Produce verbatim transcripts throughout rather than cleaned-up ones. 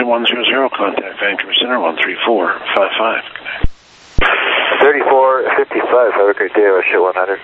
one zero zero, contact Vancouver Center, one three four five five. thirty-four fifty-five, have a great day, I'll shoot one hundred.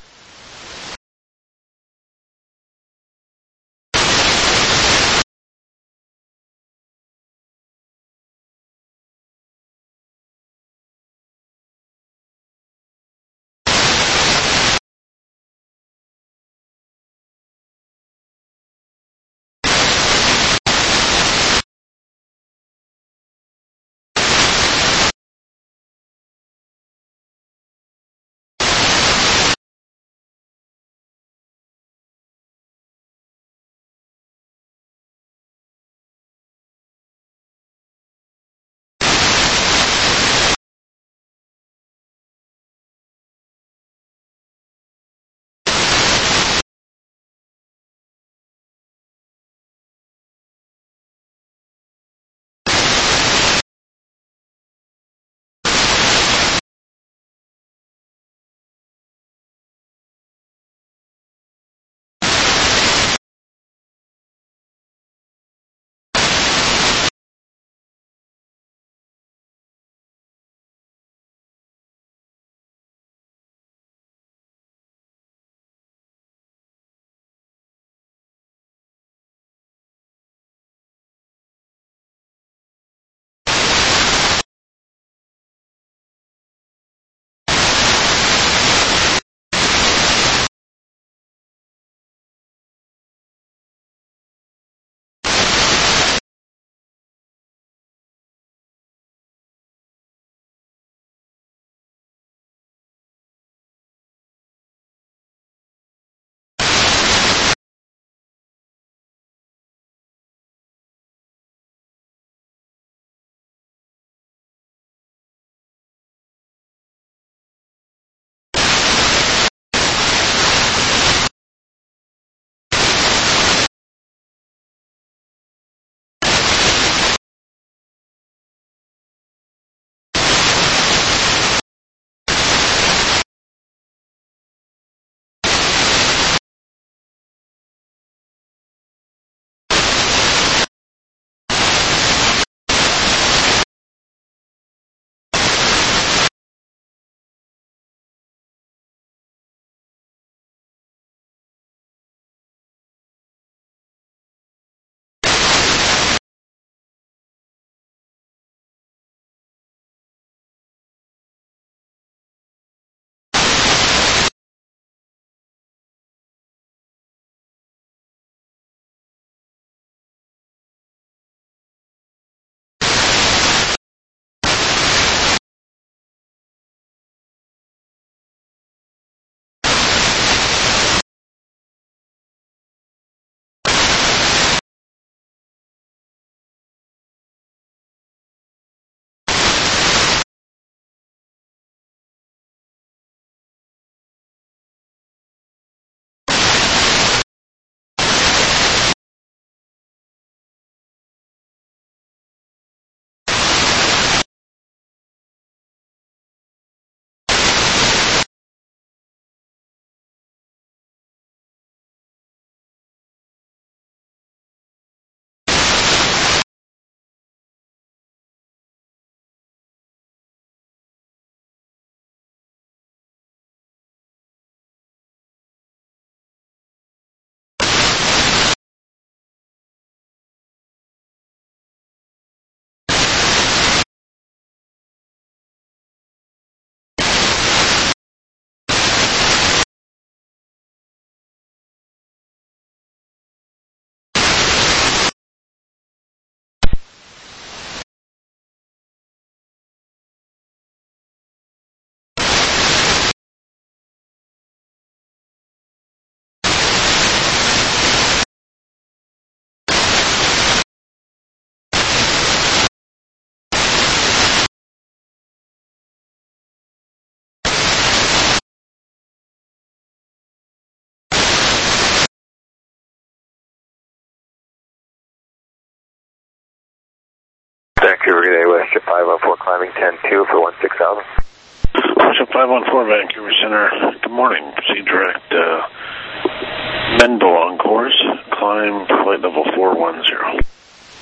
Vancouver, good day, Westjet five one four, climbing ten two for one six Alpha. Westjet five one four, Vancouver Center, good morning. Proceed direct, uh, Mendel on course, climb flight level four one zero.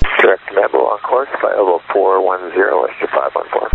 Direct command below on course, five oh four one zero, Oyster five one four.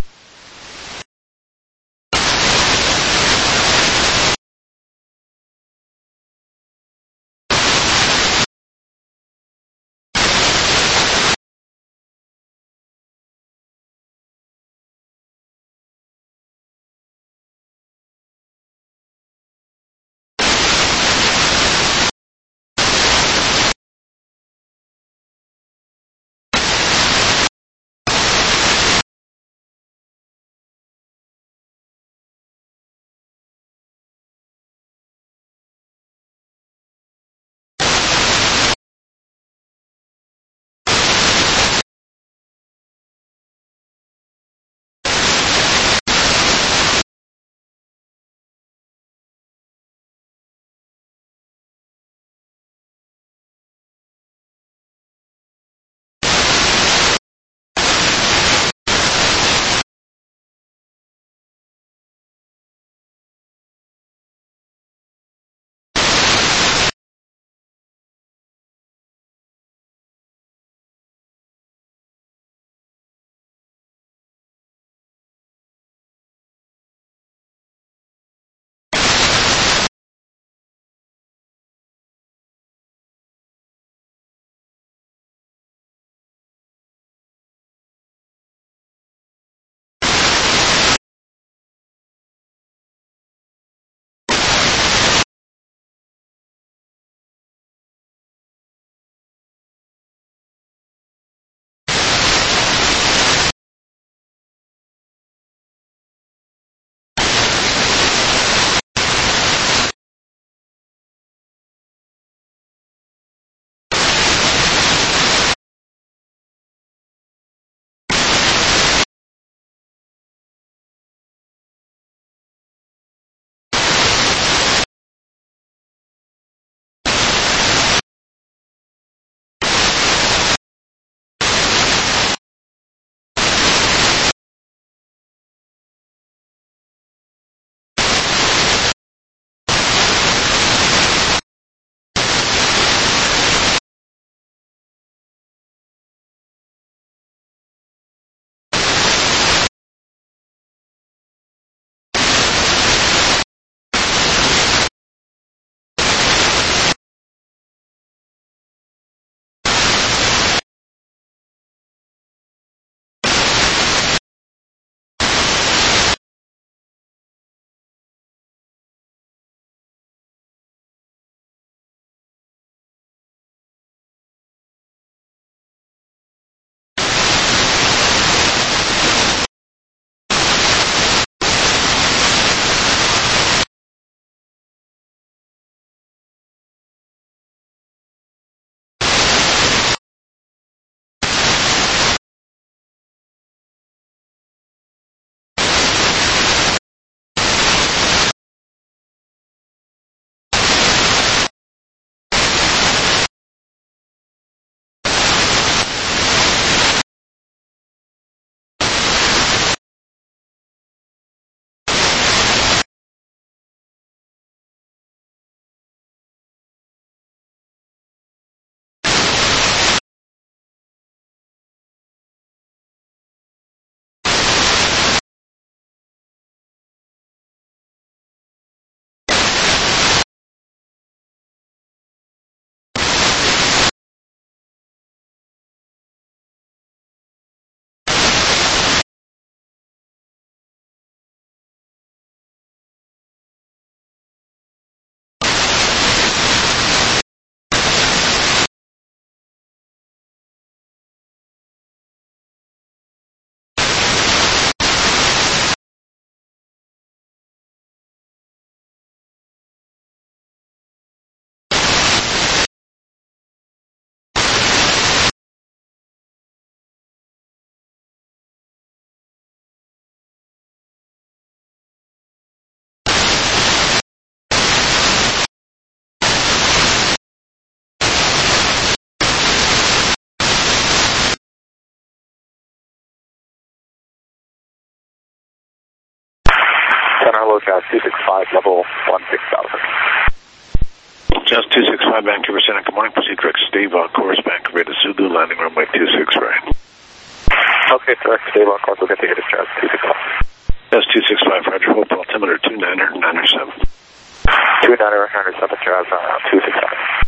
Center locale two six five, level one six thousand. Just two six five Vancouver Center, good morning. Proceed direct Steve on course, Vancouver to Sugu, landing runway two six right. Okay, direct Steve on course, we'll get to your discharge, two six five. Just two six five, Roger, hold altimeter two niner niner seven. two niner niner seven, drive uh, two six five.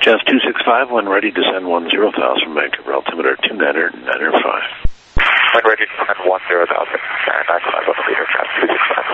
Jazz two six five, when ready to send one zero thousand from Vancouver, altimeter two niner niner five. When ready to send one zero thousand, nine nine five on the meter, Jazz two six five.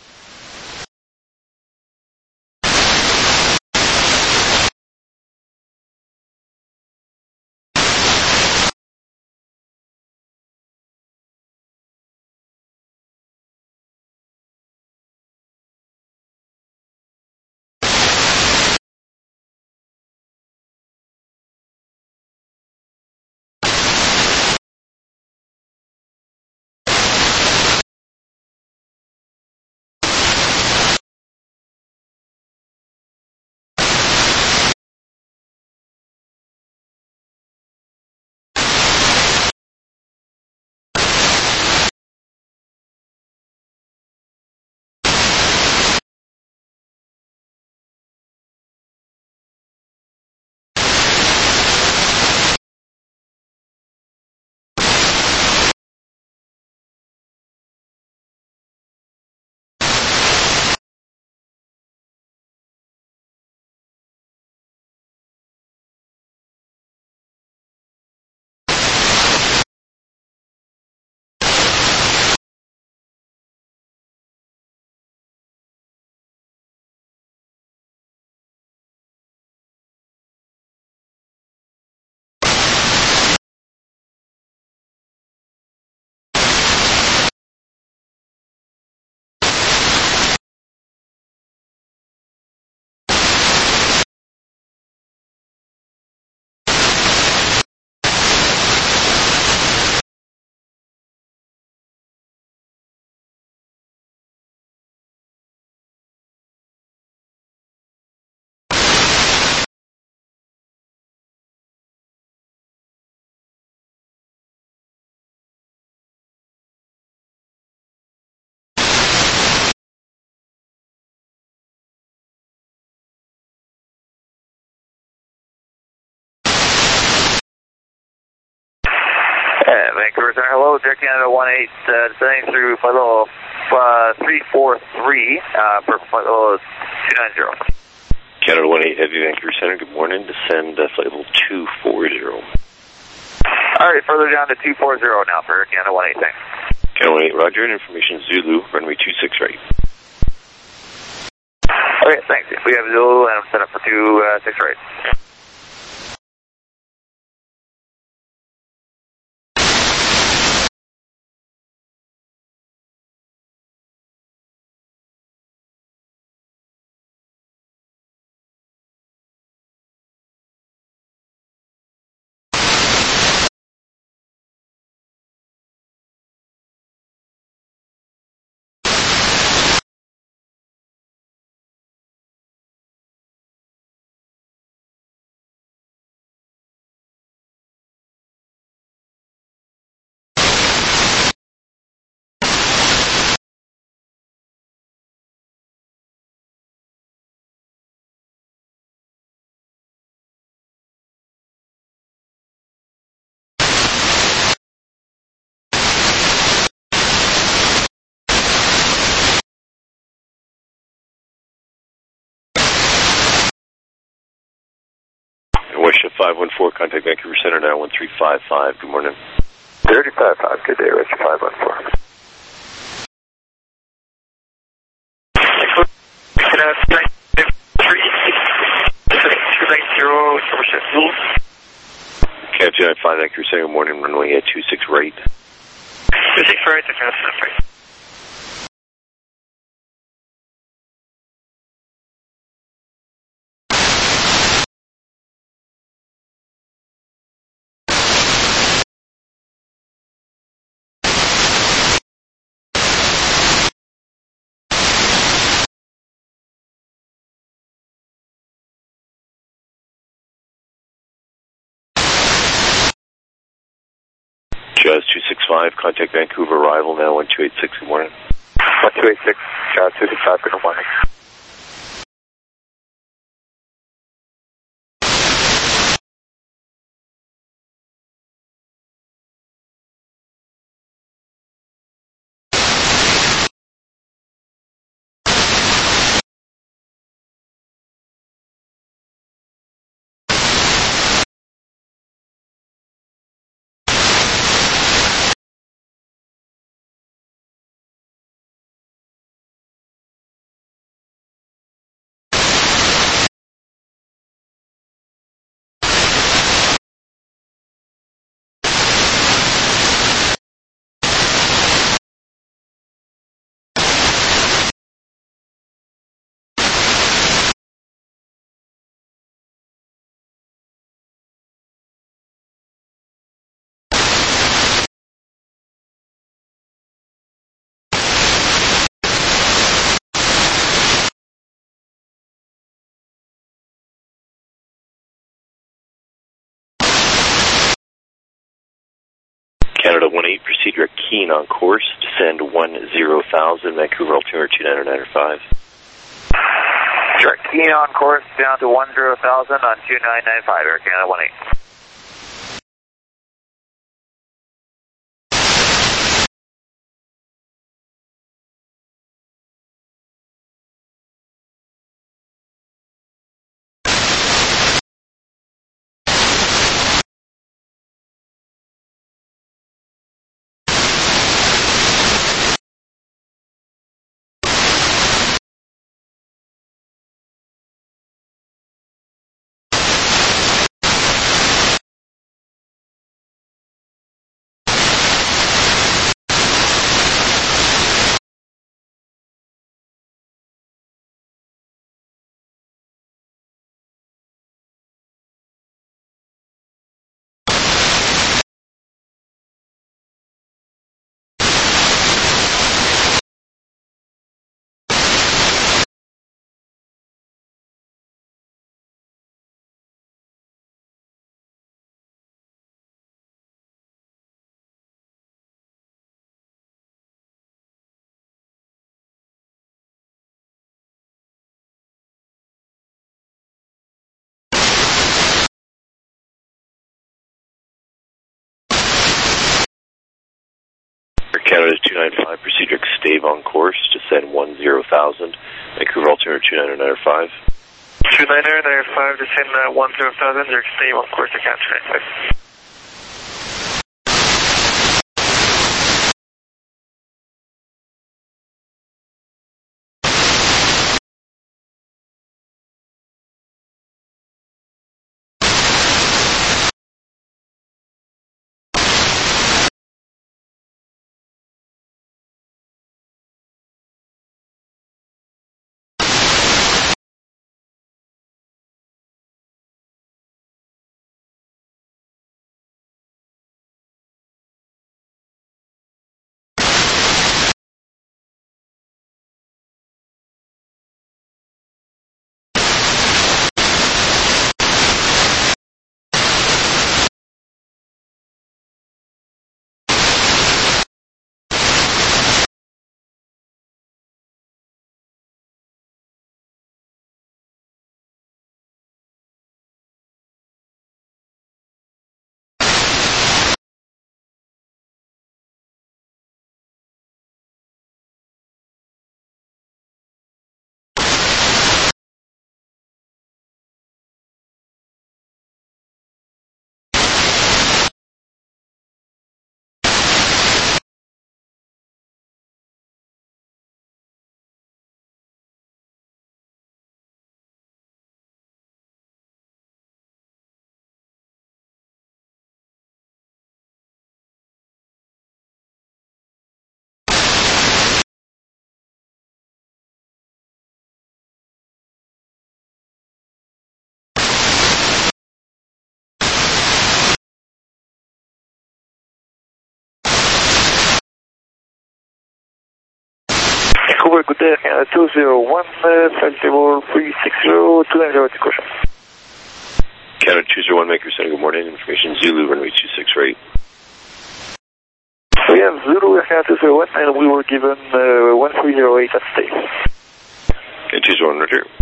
Uh, Vancouver Center, hello, Direct Canada one eight, uh, descending through flight level uh, three four three uh, for flight level two nine zero. Canada one eight, Heavy Vancouver Center, good morning, descend uh, flight level two four zero. Alright, further down to two four zero now for Canada one eight, thanks. Canada one eight, roger, and information Zulu, runway two six right. Okay, thanks. We have Zulu and I'm set up for two six right. West five one four, contact Vancouver Center now, one three five five, good morning. thirty five five, good day, West five one four. Captain nine five, Vancouver Center, good morning, runway at two six right. two six right, that's right. Jazz two six five, contact Vancouver, arrival now, one two eight six, good morning. one two eight six, Jazz two six five, good morning. Canada one eight, proceed direct keen on course, descend one zero thousand, Vancouver altimeter two nine nine five. Direct keen on course down to one zero thousand on two nine nine five, Air Canada one eight. Canada two nine five, proceed direct stave on course, descend one zero thousand, Vancouver altimeter two nine nine five. two nine nine five, descend uh, one zero thousand, direct stave on course to Cat two nine five. Vancouver, good day, Canada two zero one, uh, flight table three six zero, two nine zero, caution. Canada two zero one, Vancouver Center, good morning, information Zulu, runway two six eight. We have Zulu, Air Canada two zero one, and we were given uh, one three zero eight at stay. Okay, two zero one, Roger.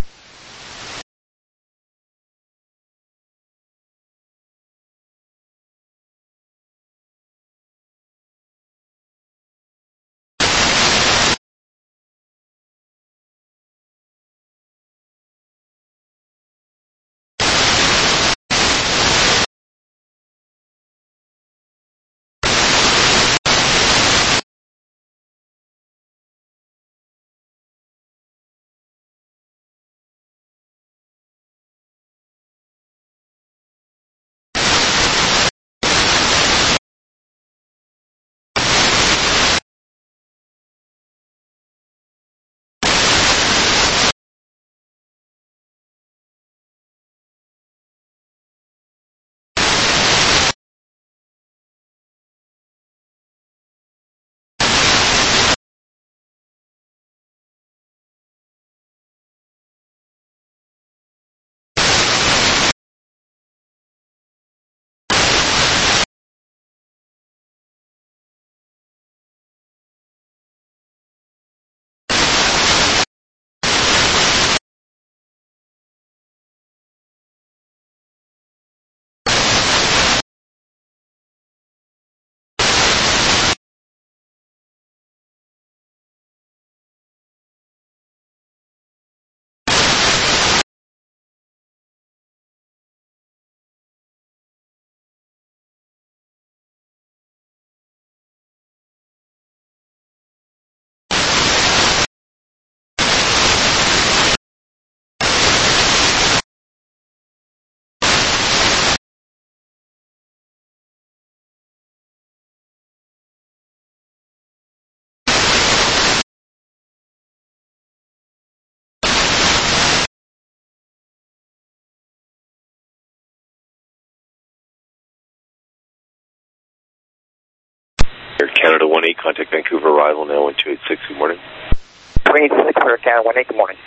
Canada one eight, contact Vancouver arrival now one two eight six, good morning. two eight six for Canada one eight, good morning.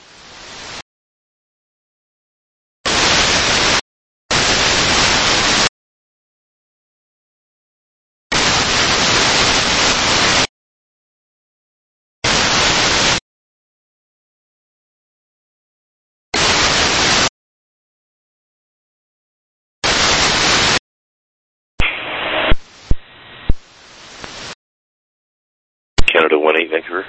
Canada one eight, Vancouver.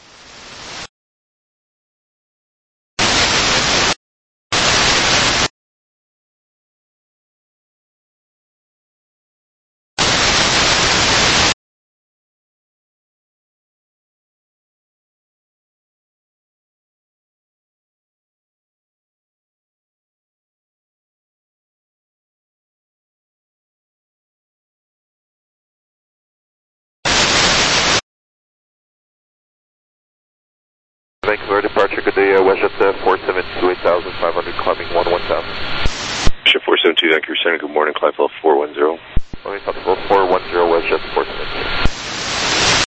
Vancouver departure, good day, uh, WestJet uh, four seven two, eight thousand five hundred, climbing one one thousand. WestJet four seven two, Vancouver Center, good morning, climb level four one zero. Okay, top level four one zero, WestJet four seven two.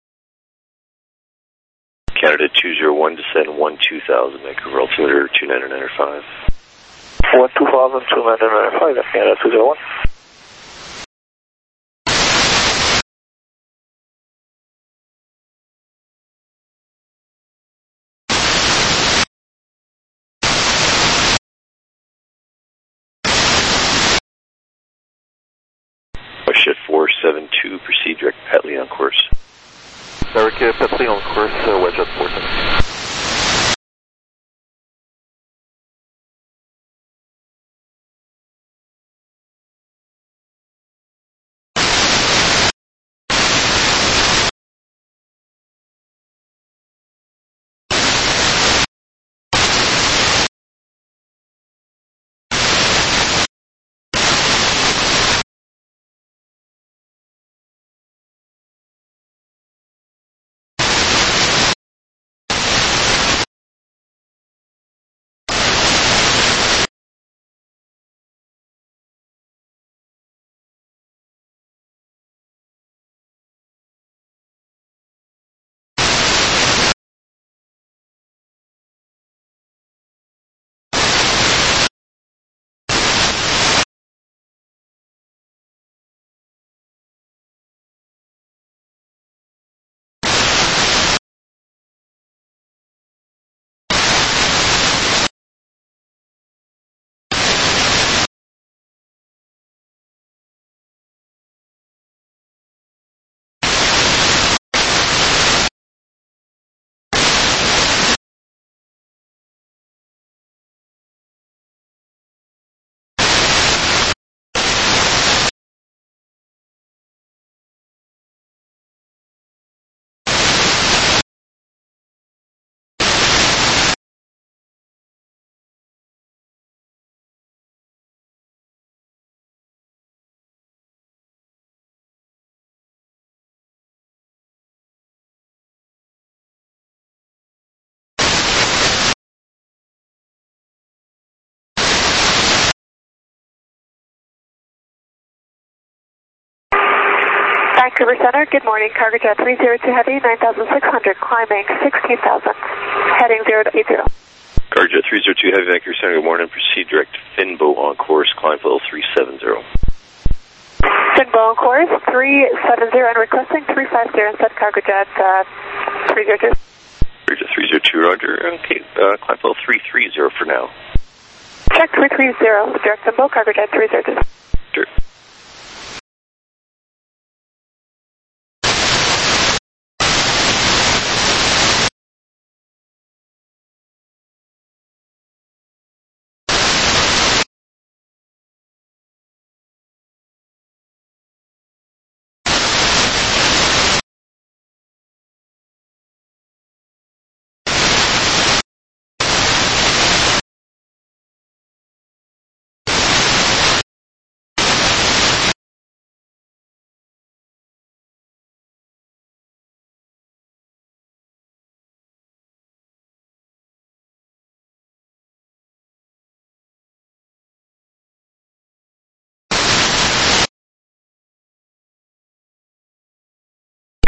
Canada two zero one, descend one two thousand, Vancouver altimeter two nine nine five. one two thousand, two nine nine five, that's Canada two zero one. WestJet four seven two, proceed direct Petley on course. Direct uh, Petley on course, uh, WestJet four seven two. Vancouver Center, good morning. Cargo Jet three zero two Heavy, nine thousand six hundred, climbing sixteen thousand, heading zero to eight zero. Cargo Jet three zero two Heavy, Vancouver Center, good morning. Proceed direct Finbo on course, climb level three seven zero. Finbo on course, three seven zero, and requesting three five zero instead Cargo Jet uh, three zero two. Cargo Jet three zero two, Roger. Okay, uh, climb level three three zero for now. Check three three zero, direct Finbo, Cargo Jet three zero two. Sure.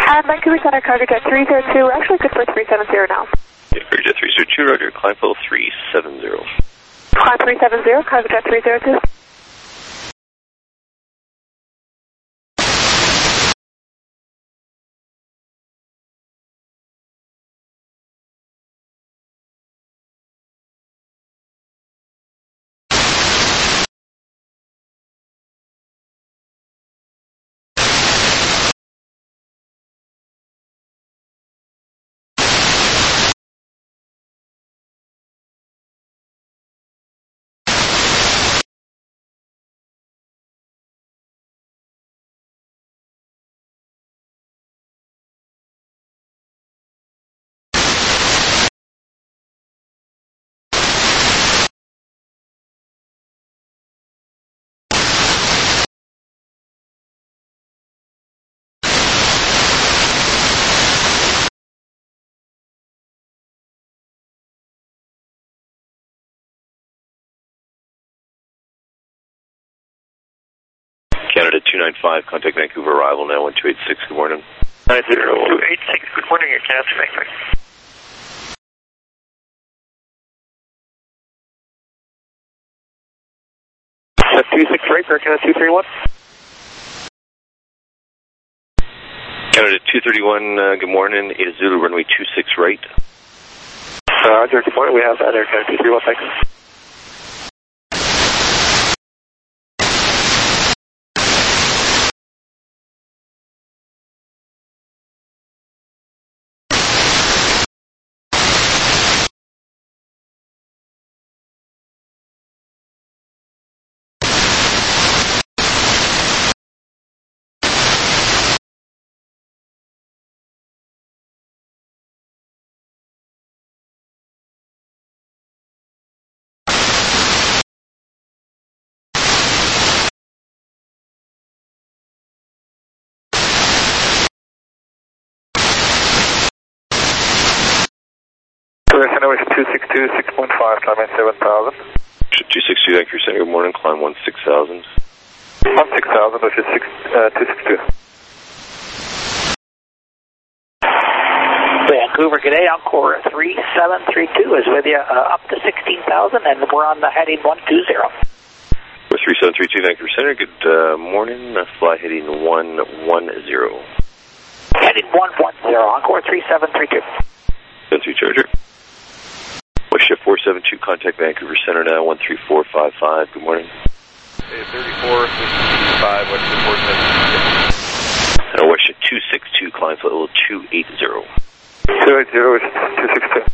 And Vancouver Center, cargo jet three zero two, we're actually good for three seven zero now. Yeah, cargo jet three zero two, roger, climb level three seven zero. Climb three seven zero, cargo jet three zero two. Canada two nine five, contact Vancouver arrival now one two eight six, good morning. nine zero two eight six, good morning, your Canada Vancouver. two six right, for Canada two three one. Canada two thirty-one, uh, good morning, Ada Zulu, runway two six right. Uh, Roger, good morning, we have that Air Canada two three one, thanks. Center was two six two, six point five, climb in seven thousand. two six two, Vancouver Center, good morning, climb one six thousand. one six thousand, which is six, uh, two six two. Vancouver, good day, Encore three seven three two is with you, uh, up to sixteen thousand, and we're on the heading one two zero. With three seven three two, Vancouver Center, good uh, morning, uh, fly heading one one zero. Heading one one zero, Encore three seven three two. seven three Charger. West Shift four seven two, contact Vancouver Center now, one three four five five, good morning. Hey, thirty-four, fifty-five, West Shift four seven two. Uh, West Shift two six two, climb flight level two eight zero. two eight zero is two six two.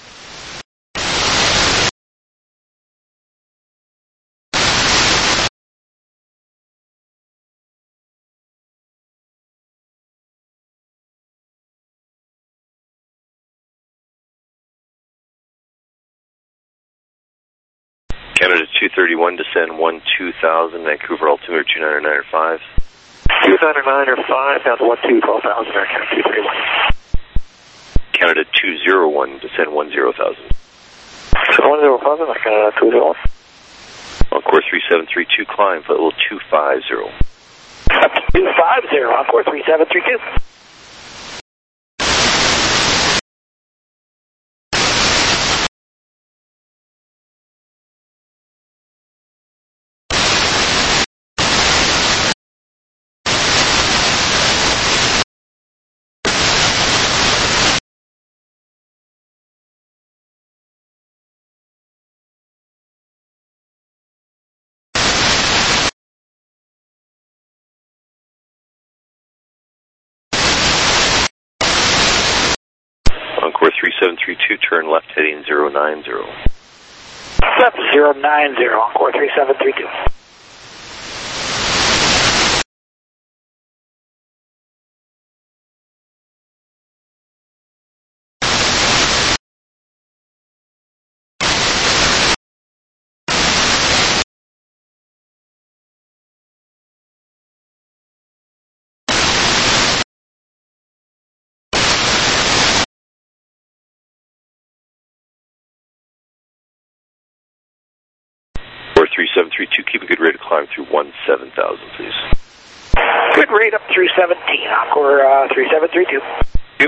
Canada two thirty-one, descend one two thousand, Vancouver altimeter two nine nine five. two nine nine or five, down to one two, twelve thousand, Air Canada two three one. Canada two zero one, descend one zero thousand. So one zero thousand, Air Canada two zero one. Encore three seven three two, climb flight level two five zero. two five zero, Encore three seven three two. Encore three seven three two, turn left heading zero nine zero. Left zero nine zero, Encore three seven three two. three seven three two, keep a good rate of climb through one seven thousand, please. Good rate up through seventeen, Encore uh, three seven three two. Yep.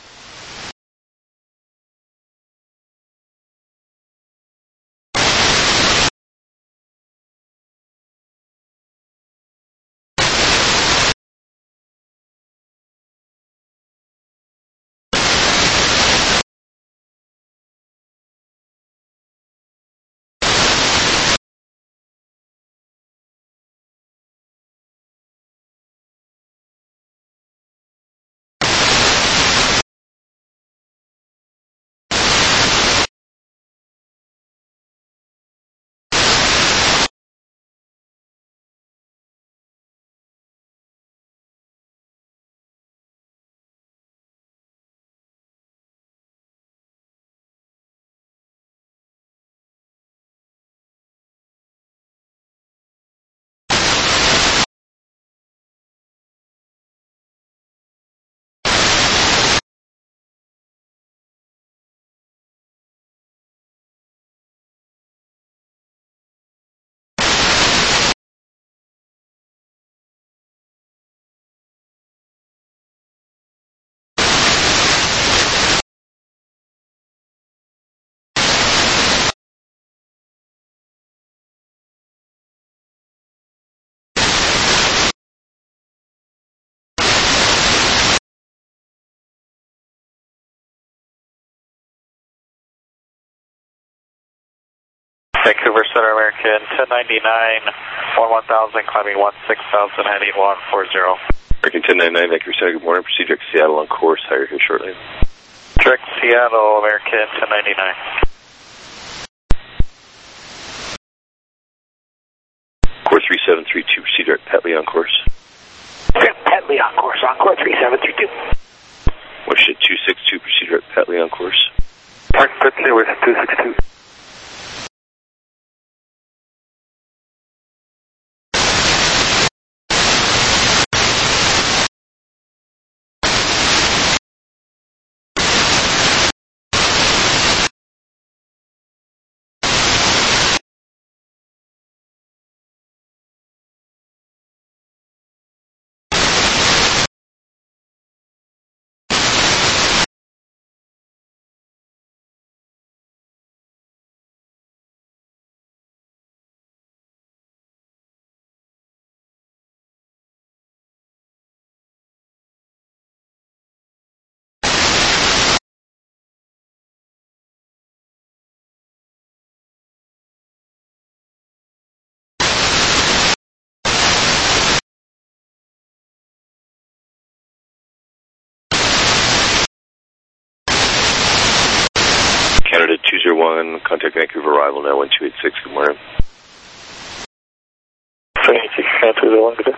Vancouver Center, American ten ninety-nine, one one thousand, climbing one six thousand, heading one four zero. American ten ninety-nine, Vancouver Center, good morning. Proceed direct Seattle on course, higher here shortly. Direct Seattle, American ten ninety-nine. Core three seven three two, proceed direct Petley on course. Direct Petley on course, Encore three seven three two. Washington two six two, proceed direct Petley on course. Park Petley with two six two. Canada two zero one, contact Vancouver arrival now one two eight six, good morning. two eight six, Canada two zero one, good day.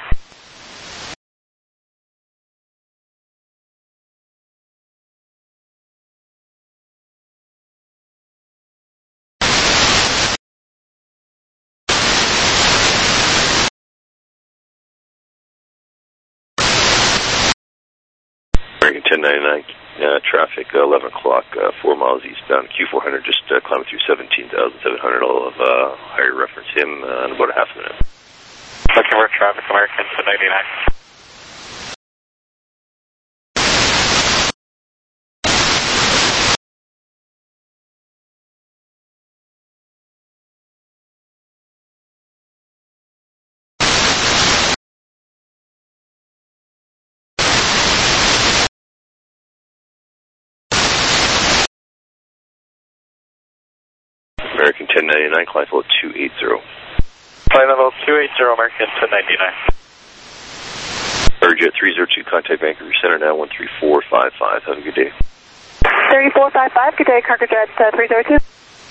American ten ninety-nine, uh, traffic uh, eleven o'clock, uh, four miles eastbound, Q four hundred, just uh, climbing through seventeen thousand seven hundred. I'll have uh, higher reference him uh, in about a half a minute. Looking for traffic, American ten ninety-nine. American ten ninety-nine, climb flow two eighty. Flight level two eighty, American ten ninety-nine. Airjet three zero two, contact Vancouver Center now one three four five five. Have a good day. three four five five, good day, Cargojet uh, three zero two.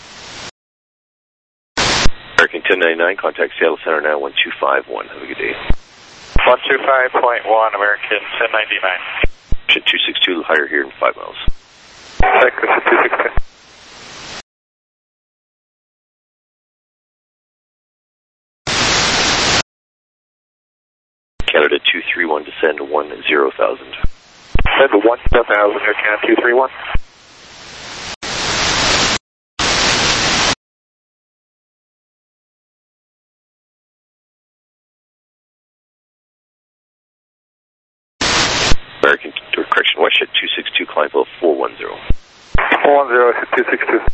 American ten ninety-nine, contact Seattle Center now one two five one. Have a good day. one two five point one, American ten ninety-nine. two six two, higher here in five miles. Texas two six two. Canada two three one, descend one zero thousand. Descend one zero thousand, Air Canada two three one. American, or correction, WestJet two six two, climb level four one zero. four one zero, two six two.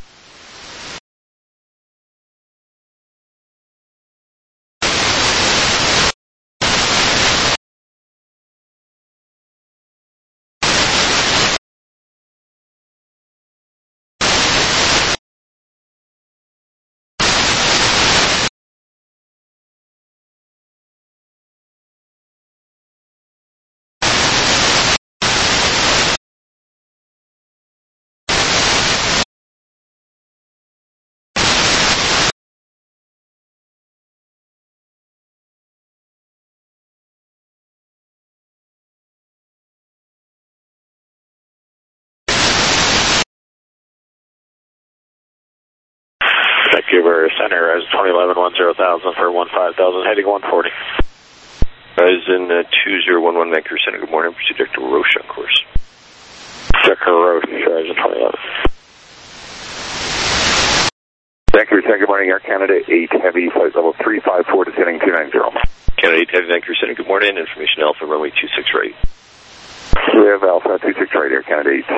Vancouver Center as twenty eleven one zero thousand for one five thousand, heading one forty. Horizon uh, two zero one one, Vancouver Center, good morning. Proceed direct to Roche on course. Decker Roche, Horizon twenty eleven. Vancouver Center, good morning. Air Canada eight Heavy, flight level three five four, descending two nine zero. Canada eight Heavy, Vancouver Center, good morning. Information Alpha, runway two six right. We have Alpha two six right, Air Canada eight.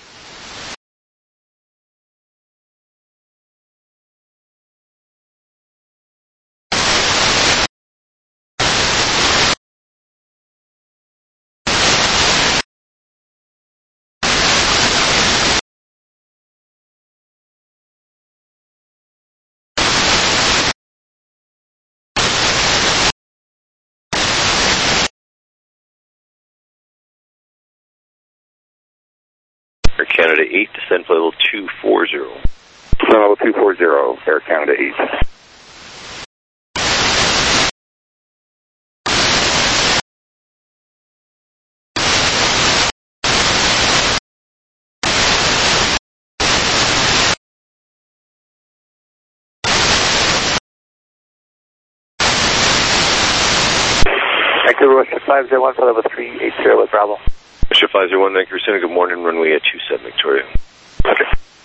Air Canada eight, descend flight level two four zero. Descend level two four zero, Air Canada eight. Vancouver Western five zero one for level three eight zero with Bravo. WestJet five zero one, Vancouver Center, good morning. Runway at two seven Victoria. Okay.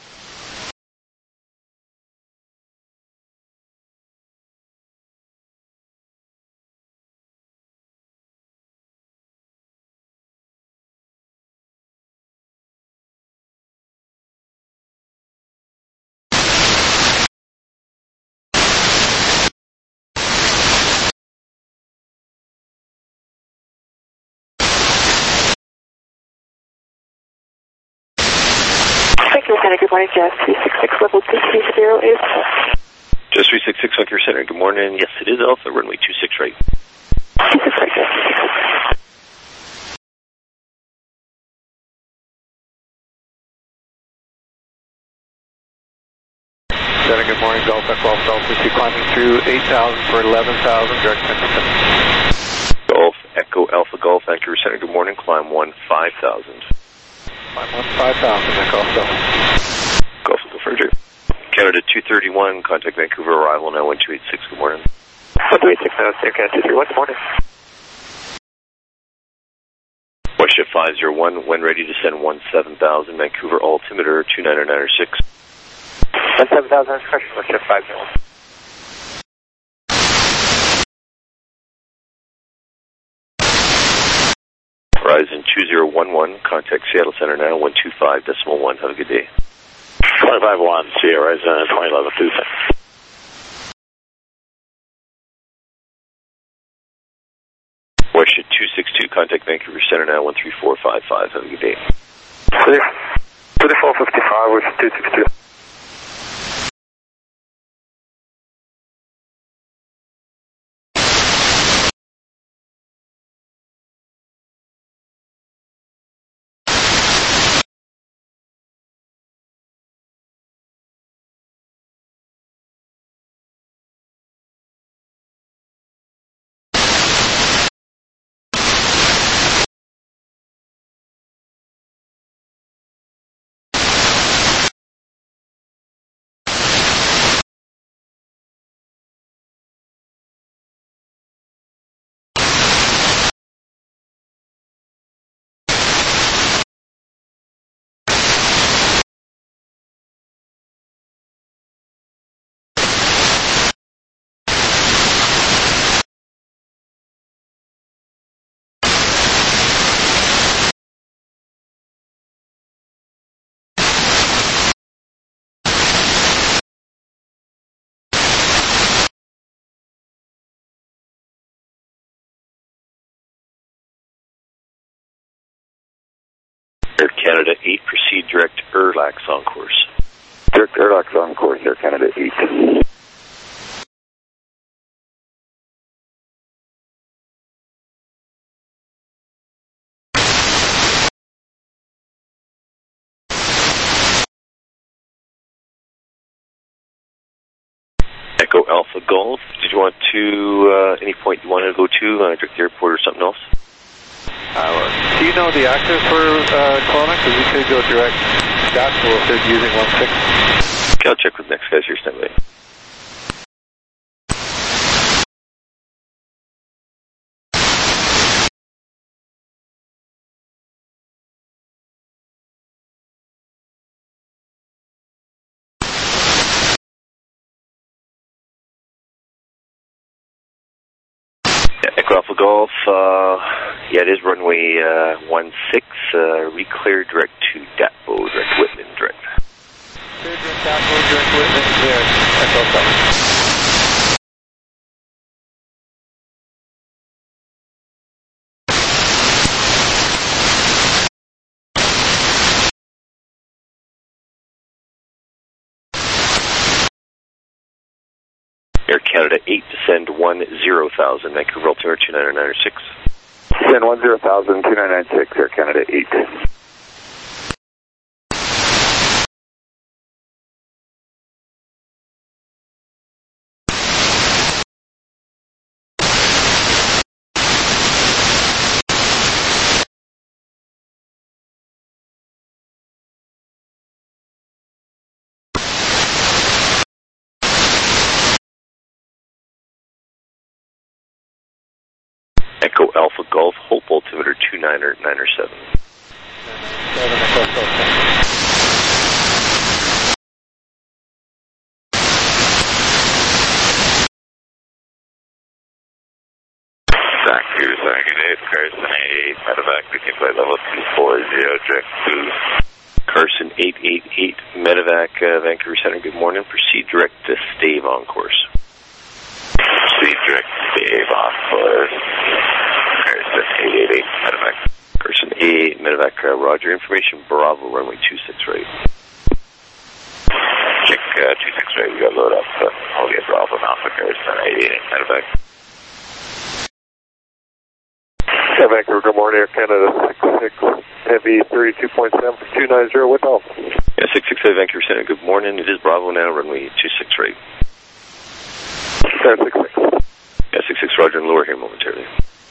Vancouver Center, good morning. Jazz three six six, level two three zero is. Just three six six, Vancouver Center, good morning. Yes, it is Alpha, runway two six right. two six right, Jazz. Center, good morning. Golf Echo Alpha Delta, climbing through eight thousand for eleven thousand, direct Penticton. Golf Echo Alpha Golf, Vancouver Center, good morning. Climb one five thousand. Climb one five thousand, Echo Alpha. Golf Echo Further. Canada two thirty-one, contact Vancouver, arrival now one two eight six, good morning. one two eight six, Air Canada two three one, good morning. WestJet five zero one, when ready to send one seven thousand, Vancouver altimeter two nine nine six. one seven thousand, correction, WestJet five zero one. Horizon two zero one one, contact Seattle Center now one two five decimal one, have a good day. twenty-five one, Sierra Horizon twenty eleven two six. WestJet two six two, contact Vancouver Center now one three four five five, have a good day. thirty-four fifty-five with two six two. Air Canada eight, proceed direct Erlax on course. Direct Erlax on course, Air Canada eight. Echo Alpha Golf. Did you want to, uh, any point you wanted to go to, uh, direct airport or something else? Uh, do you know the active for uh, Kelowna? Because we could go direct Gaskell if they're using one six. Okay, I'll check with next guys here, stand by. Echo Alpha Golf, uh, yeah, it is runway uh, one six, uh, reclear direct to Datbo, direct Whitman, direct. Clear direct Datbo, direct Whitman, clear. Echo seven. Air Canada eight, descend one zero thousand, Vancouver altimeter two nine nine six. Descend one zero thousand, two nine nine six, Air Canada eight. Echo Alpha Golf, Hope altimeter two nine nine seven. seven, Echo Alpha. Zach two, Second eight, Carson eight, medevac, between flight level two four zero, direct two. Carson eight eight eight, medevac, uh, Vancouver Center, good morning. Proceed direct to Stave on course. Proceed direct Stave on course. Carson eight eight eight, medevac. Carson eight, medevac, uh, roger. Information, Bravo, runway two six right. Check uh, two six right, we got load up. Uh, I'll get Bravo now for Carson eight eight eight, medevac. Yeah, Vancouver, good morning, Air Canada six six, heavy thirty-two point seven for two nine zero, with Alpha. Yeah, six six eight, Vancouver Center, good morning. It is Bravo now, runway two six right. Air six six. Yeah, six six, roger, and lower here momentarily.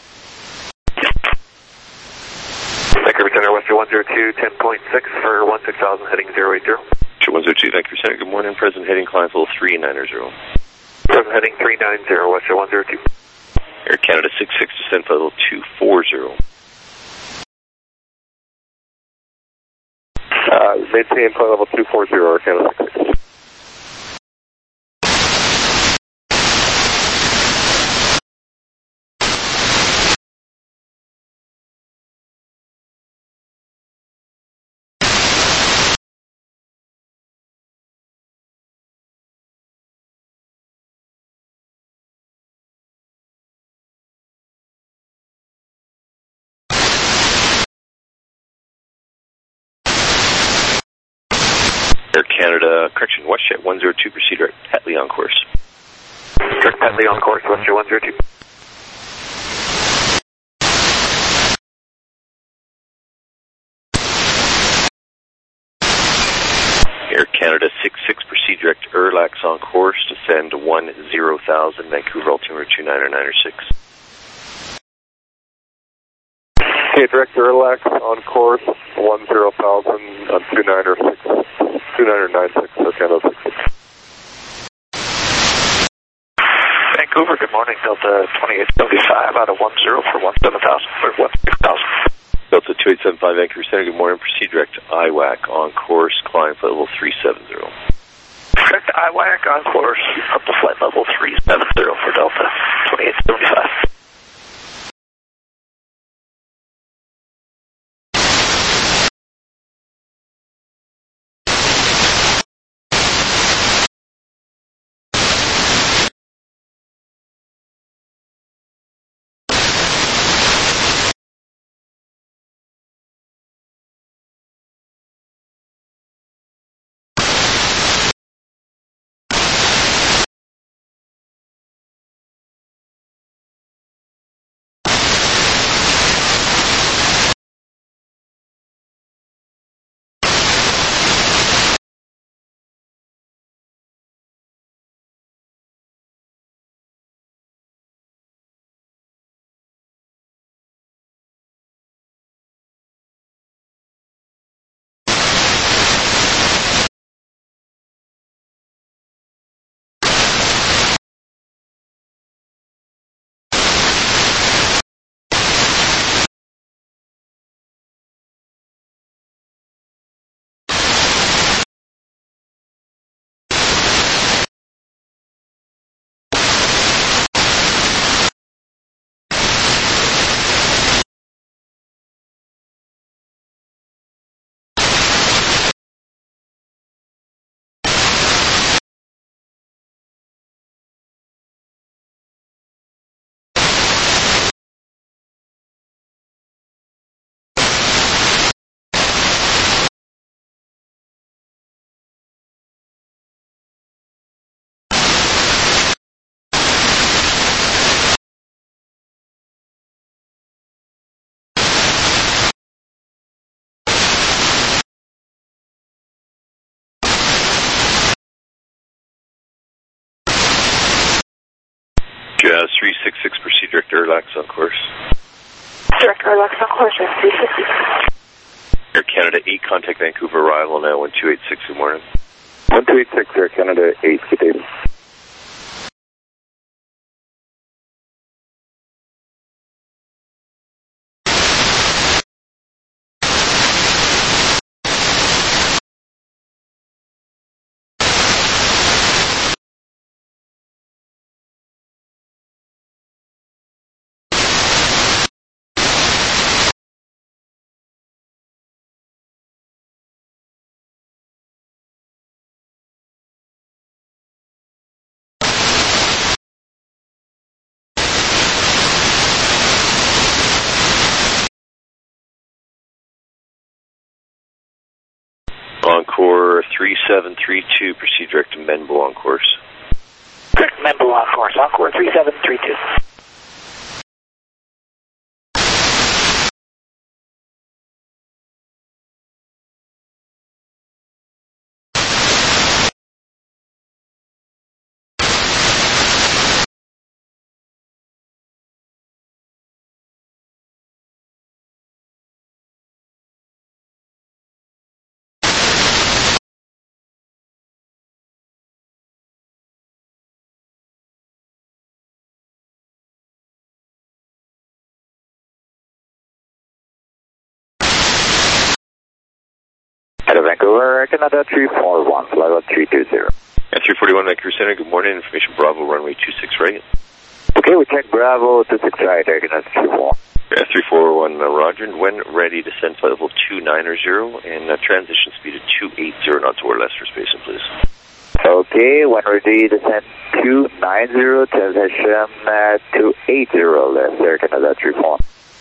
Vancouver Center, Western one zero two, ten point six for one six thousand, heading zero eight zero. one zero two, Vancouver Center, good morning. Present heading climb level three nine zero. Present heading three nine zero, Western one zero two. Air Canada six six, descent flight level two four zero. Uh, maintain flight level two four zero, Air Canada six six. Air Canada, correction, WestJet one zero two, proceed direct Petley on course. Direct Petley on course, Western one zero two. Air Canada six six, proceed direct Erlax on course, descend one zero thousand, Vancouver altimeter two nine nine six. Okay, direct Erlax on course, one zero thousand on two nine six, two nine nine six, Air Canada six six. Vancouver, good morning, Delta twenty-eight seventy-five out of one zero for one seven thousand, for one six thousand. Delta two eight seven five, Vancouver Center, good morning. Proceed direct I WAC on course, climb flight level three seven zero. Direct I WAC on course, up to flight level three seven zero for Delta twenty-eight seventy-five. three six six, proceed direct Airlax on course. Direct Airlax on course, three sixty. Air Canada eight, contact Vancouver, arrival now, one two eight six, good morning. one two eight six, Air Canada eight, good day. Encore three seven three two, proceed direct to Menbo on course. Direct Menbo on course, Encore three seven three two. Out of Vancouver, Canada three four one, fly one three two zero. At three forty-one Vancouver Center, good morning, information Bravo, runway two six right. Okay, we check Bravo two six right, Air Canada three four. At three four one, uh, Roger, and when ready, descend flight level two nine zero, and uh, transition speed of two eight zero knots or less for spacing, please. Okay, when ready, descend two nine zero, transition uh, two eight zero, less, Air Canada three four.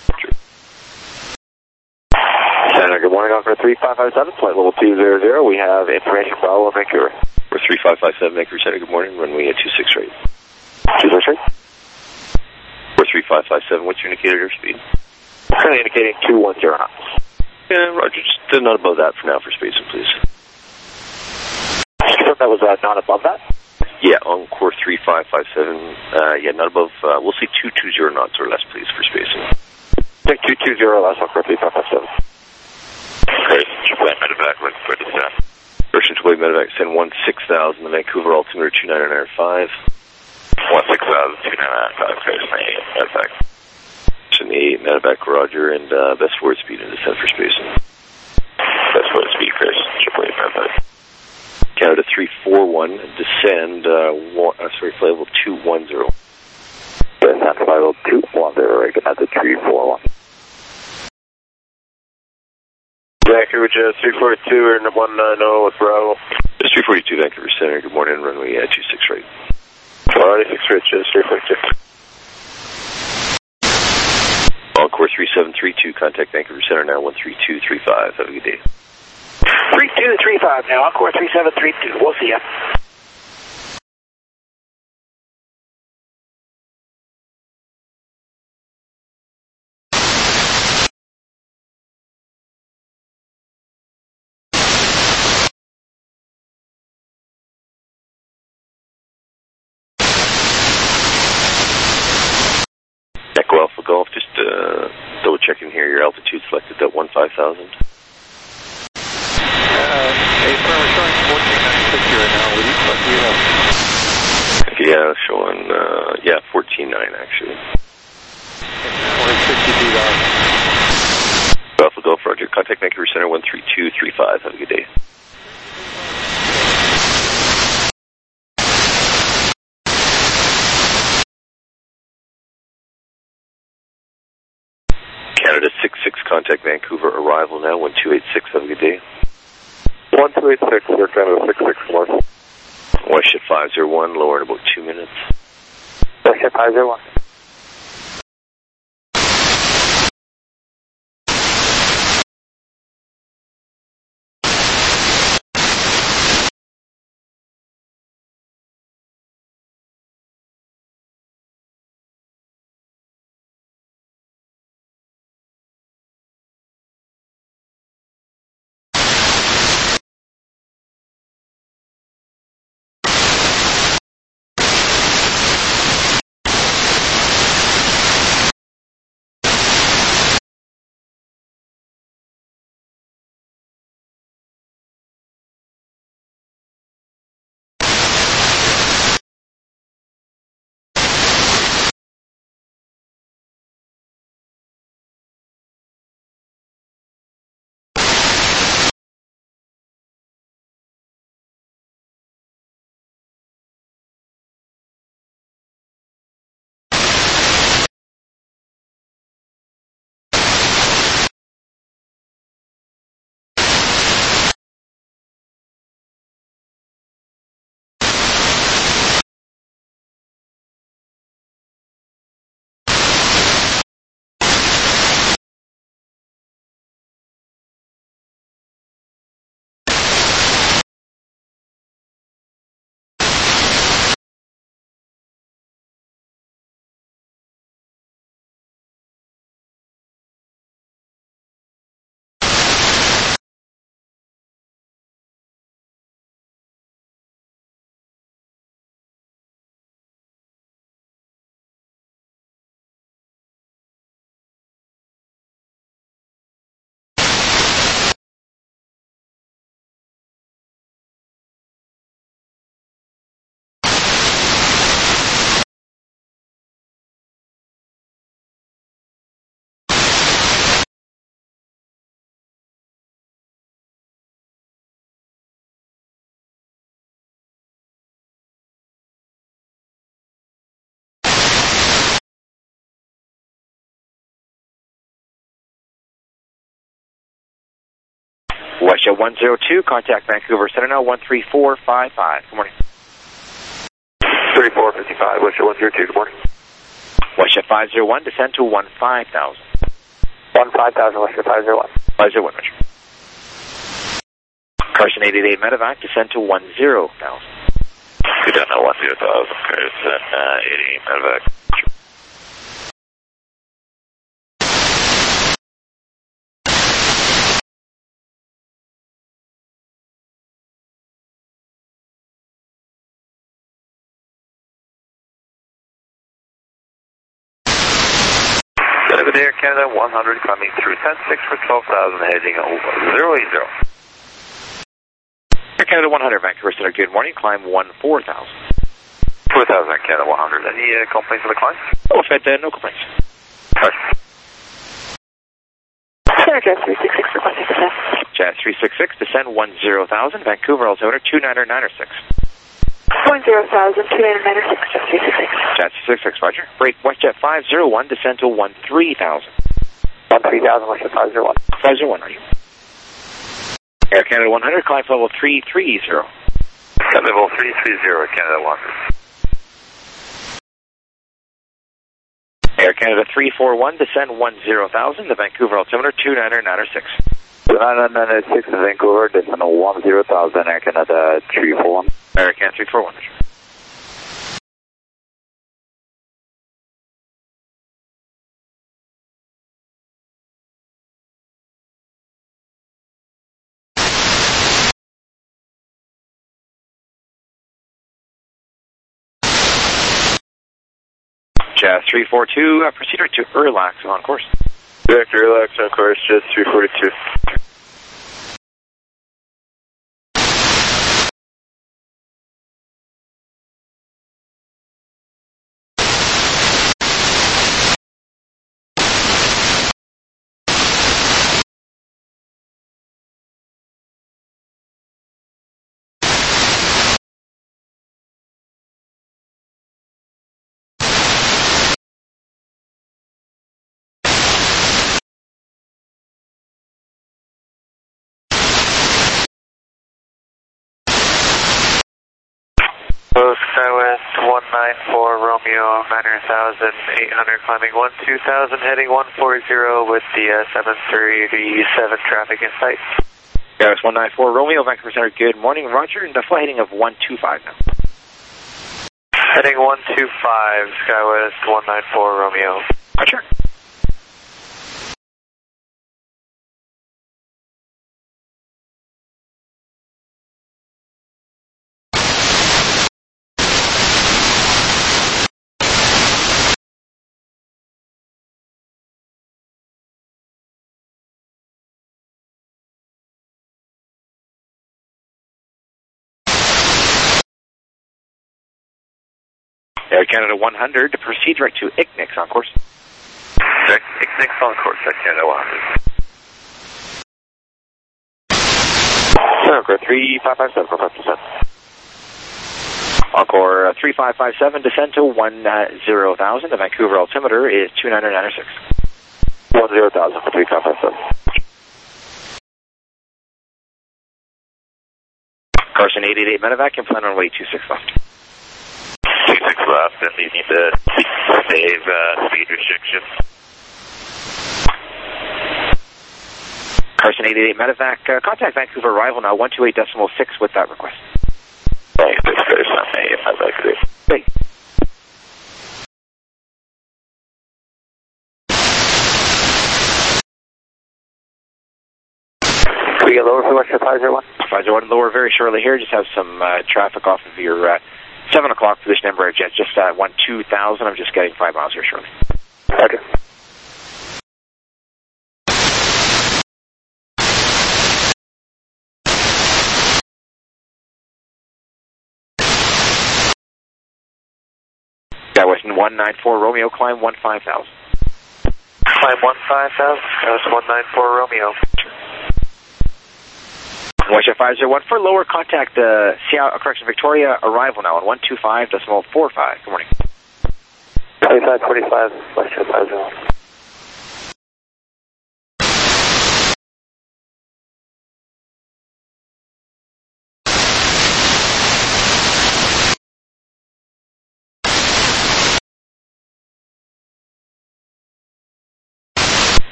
Center, good morning, Encore three five five seven, flight level two zero zero. We have information Bravo, Vancouver. We're three five five seven, Vancouver Center, good morning, runway two six right. two six right. We're three five five seven, what's your indicator airspeed? Currently indicating two one zero knots. Yeah, Roger, just uh, not above that for now for spacing, please. That was uh, not above that? Yeah, Encore three five five seven, uh, yeah, not above, uh, we'll say two two zero knots or less, please, for spacing. Take two two zero less, Encore three five five seven. First, Triple A Medevac, one forty seven. First, Triple A Medevac, send one six thousand to Vancouver, altimeter two nine nine five. one six thousand, two nine nine five, First Medevac. First eight, Medevac, Roger, and uh, best forward speed and descent for spacing. Best forward speed, First, Triple A Medevac. Canada three four one, descend, uh, one, uh, sorry, flight level two one zero. Descend flight level two one zero, Air Canada three four one. Vancouver Jet three forty-two or one nine zero with Bravo. It's three forty-two Vancouver Center, good morning, runway uh, two six right. Alrighty, six right, Jet three forty-two. Encore three seven three two, contact Vancouver Center now, one three two three five, have a good day. three two three five now, Encore three seven three two, we'll see ya. Echo Alpha Golf, just uh, double checking here, your altitude selected at one five thousand. Uh, hey, sir, we're showing fourteen ninety-six right now. What do you, what do you have? Yeah, showing, uh, yeah, fourteen nine actually. We're sixty feet off. Alpha Golf, Roger, contact Vancouver Center, one three two three five, have a good day. Canada six six, contact Vancouver, arrival now, one two eight six, have a good day. one two eight six, Air Canada six six north. Westjet five zero one, lower in about two minutes. Westjet five zero one. WestJet one zero two, contact Vancouver Center now, one three four five five. Good morning. thirty-four fifty-five, WestJet one zero two, good morning. WestJet five zero one, descend to one five thousand. one five thousand, WestJet five zero one. five zero one, Roger. Carson eight eight eight, medevac, descend to one zero thousand. Good down now, one zero thousand, Carson uh, eight eight eight, medevac. Air Canada one hundred coming through ten six for twelve thousand, heading over zero eight zero. Air Canada one hundred, Vancouver Center, good morning, climb one four thousand. four thousand, Air Canada one hundred. Any uh, complaints for the climb? Oh, Fed, uh, no complaints. Center Jet three six six, requesting descent. Jet three six six, descend one zero thousand, Vancouver altimeter two nine nine six. one zero thousand, two nine nine six, Jet three six six. Jet three six six, Roger. Break WestJet five zero one, descend to one three thousand. one three thousand, WestJet five zero one. five zero one, are you? Air Canada one hundred, climb level three three zero. Level three three zero, Canada one hundred. Air Canada three four one, descend one zero thousand, the Vancouver altimeter two nine nine six. nine nine six in Vancouver, descend one zero thousand, Air Canada three four one. Air Canada three four one. Jet three four two, uh, proceed to Erlax on course. Director Erlax on course, Jet three forty-two. Skywest one nine four Romeo, nine thousand eight hundred, climbing one two thousand, heading one four zero with the uh, seven thirty-seven traffic in sight. Skywest one nine four Romeo, Vancouver Center, good morning, Roger, and the flight heading of one two five now. Heading one two five, Skywest one nine four Romeo. Roger. Air Canada one hundred, to proceed direct to Ignix on course. Direct Ignix on course, Air Canada one hundred. Encore three five five seven, request descent. Encore uh, three five five seven, descend to one zero thousand, the Vancouver altimeter is two nine nine six. one zero thousand, three five five seven. Carson eight eight eight, medevac, and plan runway two six left. two six left, and you need to save uh, speed restriction. Carson eight eight eight, medevac, uh, contact Vancouver arrival now, one two eight decimal six with that request. Thanks, this goes on me, medevac three. Hey. Can we get lower for WestJet five zero one? five zero one, lower very shortly here, just have some uh, traffic off of your uh, seven o'clock position Embraer jet, just uh, one two thousand, I'm just getting five miles here shortly. Okay. That was one nine four Romeo, climb one five thousand. Climb one five thousand, that was one nine four Romeo. WestJet five zero one for lower, contact uh, Seattle, correction, Victoria arrival now on one two five decimal four five. Good morning. twenty-five forty-five, WestJet five zero one.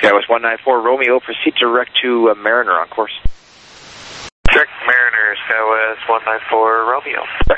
Skywest one nine four Romeo, proceed direct to uh, Mariner on course. Direct Mariner, Skywest one nine four Romeo. Sorry.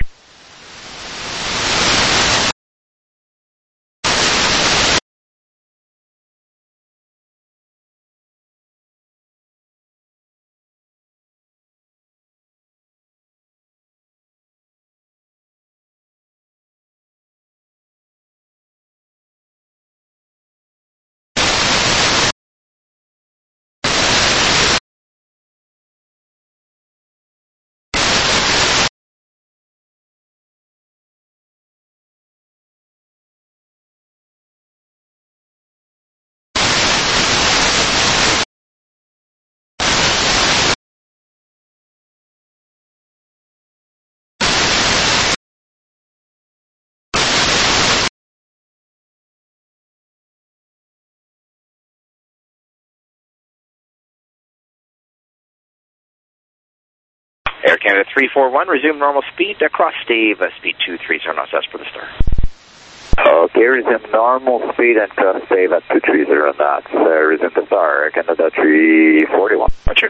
Air Canada three four one, resume normal speed, across Stave, uh, speed two three zero knots, as per the star. Okay, resume normal speed and cross Stave at two three zero knots. Uh, resume the star, Air Canada three forty-one. Roger.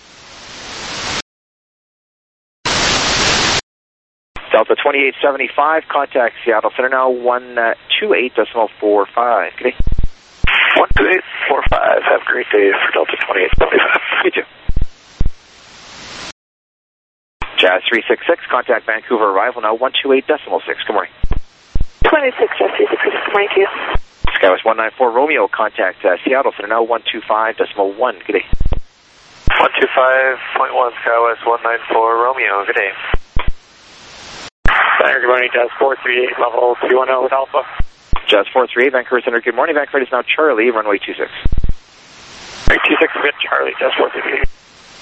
Delta twenty-eight seventy-five, contact Seattle Center now, one two eight decimal four five. Good day. one two eight four five, have a great day for Delta twenty-eight seventy-five. You too. Jazz three six six, contact Vancouver arrival now, one two eight decimal six. Good morning. twenty-six, Jazz three six six, good morning to you. Skywest one nine four Romeo, contact uh, Seattle Center now, one two five decimal one. Good day. one two five point one, Skywest one nine four Romeo, good day. Center, good morning, Jazz four three eight, level two one zero with Alpha. Jazz four three eight, Vancouver Center, good morning. Vancouver is now Charlie, runway two six. Right, two six, good, Charlie, Jazz four three eight.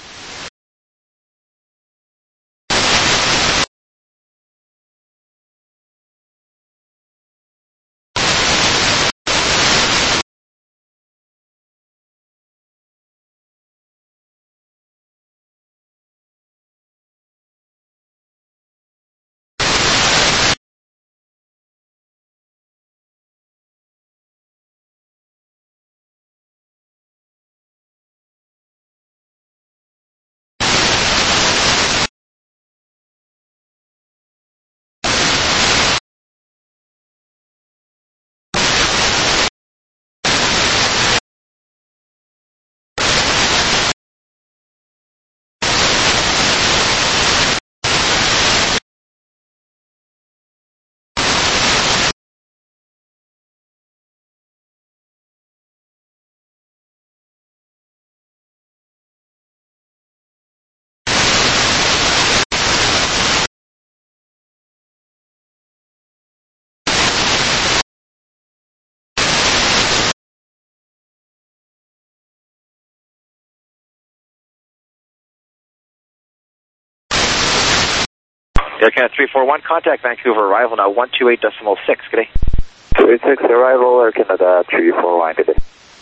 Air Canada three four one, contact Vancouver arrival now, one two eight decimal six. Good day. two eight six arrival, Air Canada three four one, good day.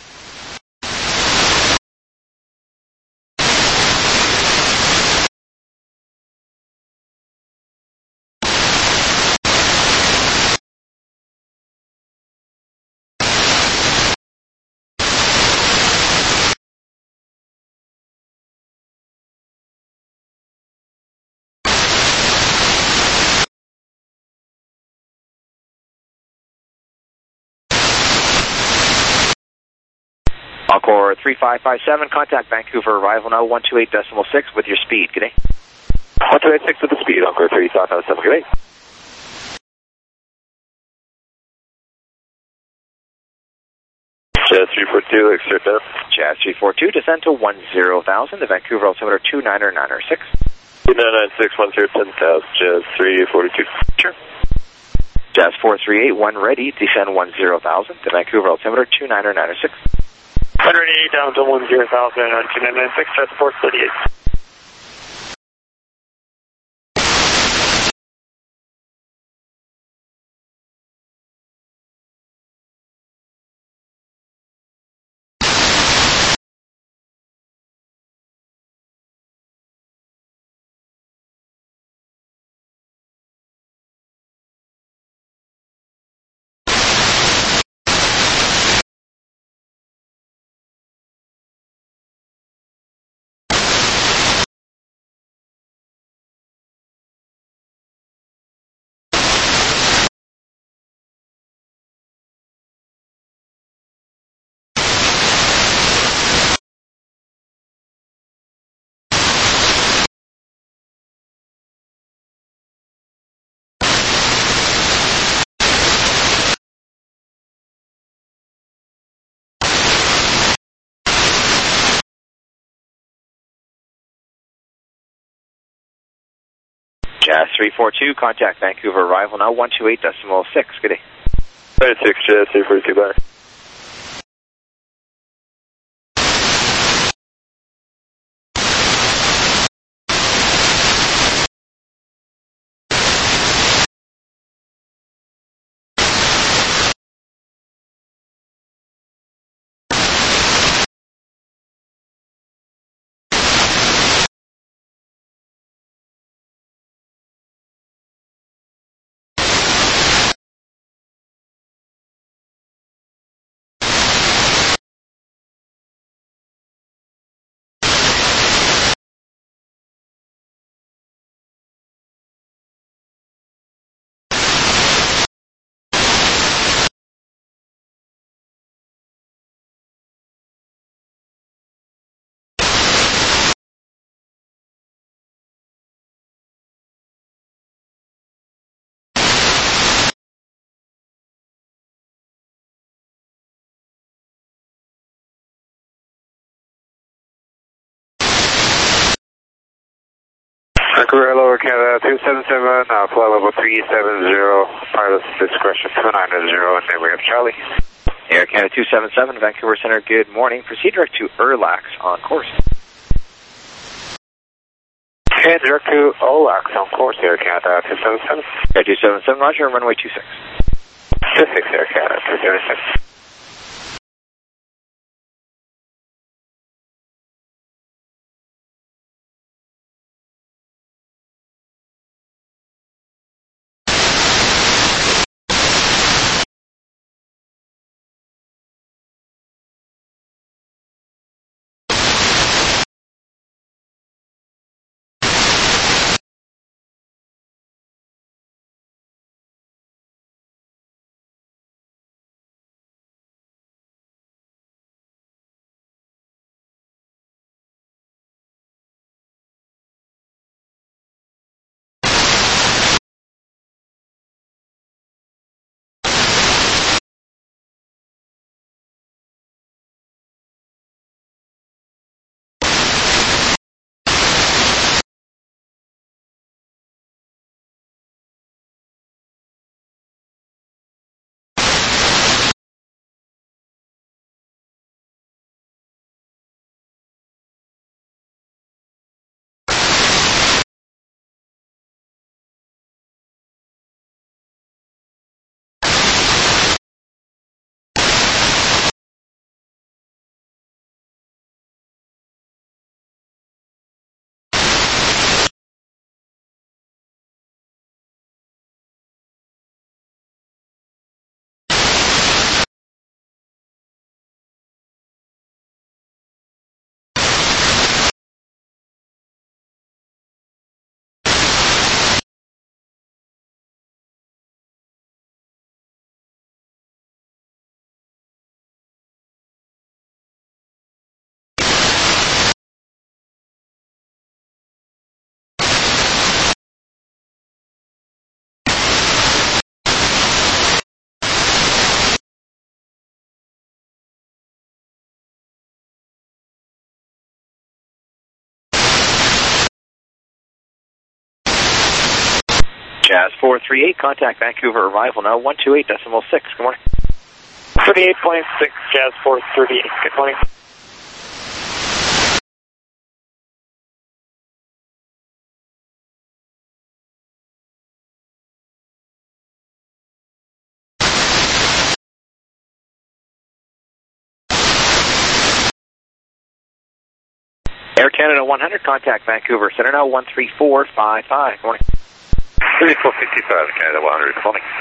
Encore three five five seven, contact Vancouver arrival now, one two eight decimal six with your speed. Good day. one two eight six with the speed, Encore three five five seven, good day. Jazz three four two, exert down. Jazz three four two, descend to one zero thousand, the Vancouver altimeter two nine nine six. two nine nine six, one zero ten thousand, Jazz three forty-two. Sure. Jazz four three eight, one ready, descend one zero thousand, the Vancouver altimeter two nine nine six. one ready down to one zero thousand on two nine nine six, Jazz four thirty-eight. Jazz three four two, contact Vancouver arrival now one two eight decimal six. Good day. United six, Jazz three four two, back. Vancouver, hello, Canada two seven seven, uh, flight level three seven zero, pilot's discretion two nine zero, and then we have Charlie. Air Canada two seven seven, Vancouver Center, good morning. Proceed direct to Erlax on course. Okay, direct to Olax on course, Air Canada two seven seven. Air two seven seven, roger, runway two six. two six, Air Canada two seven seven. Jazz four three eight, contact Vancouver arrival now one two eight decimal six. Good morning. thirty-eight point six, Jazz four thirty-eight. Good morning. Air Canada one hundred, contact Vancouver Center now one three four five five. Good morning. thirty-four fifty-five, Canada one hundred, good morning.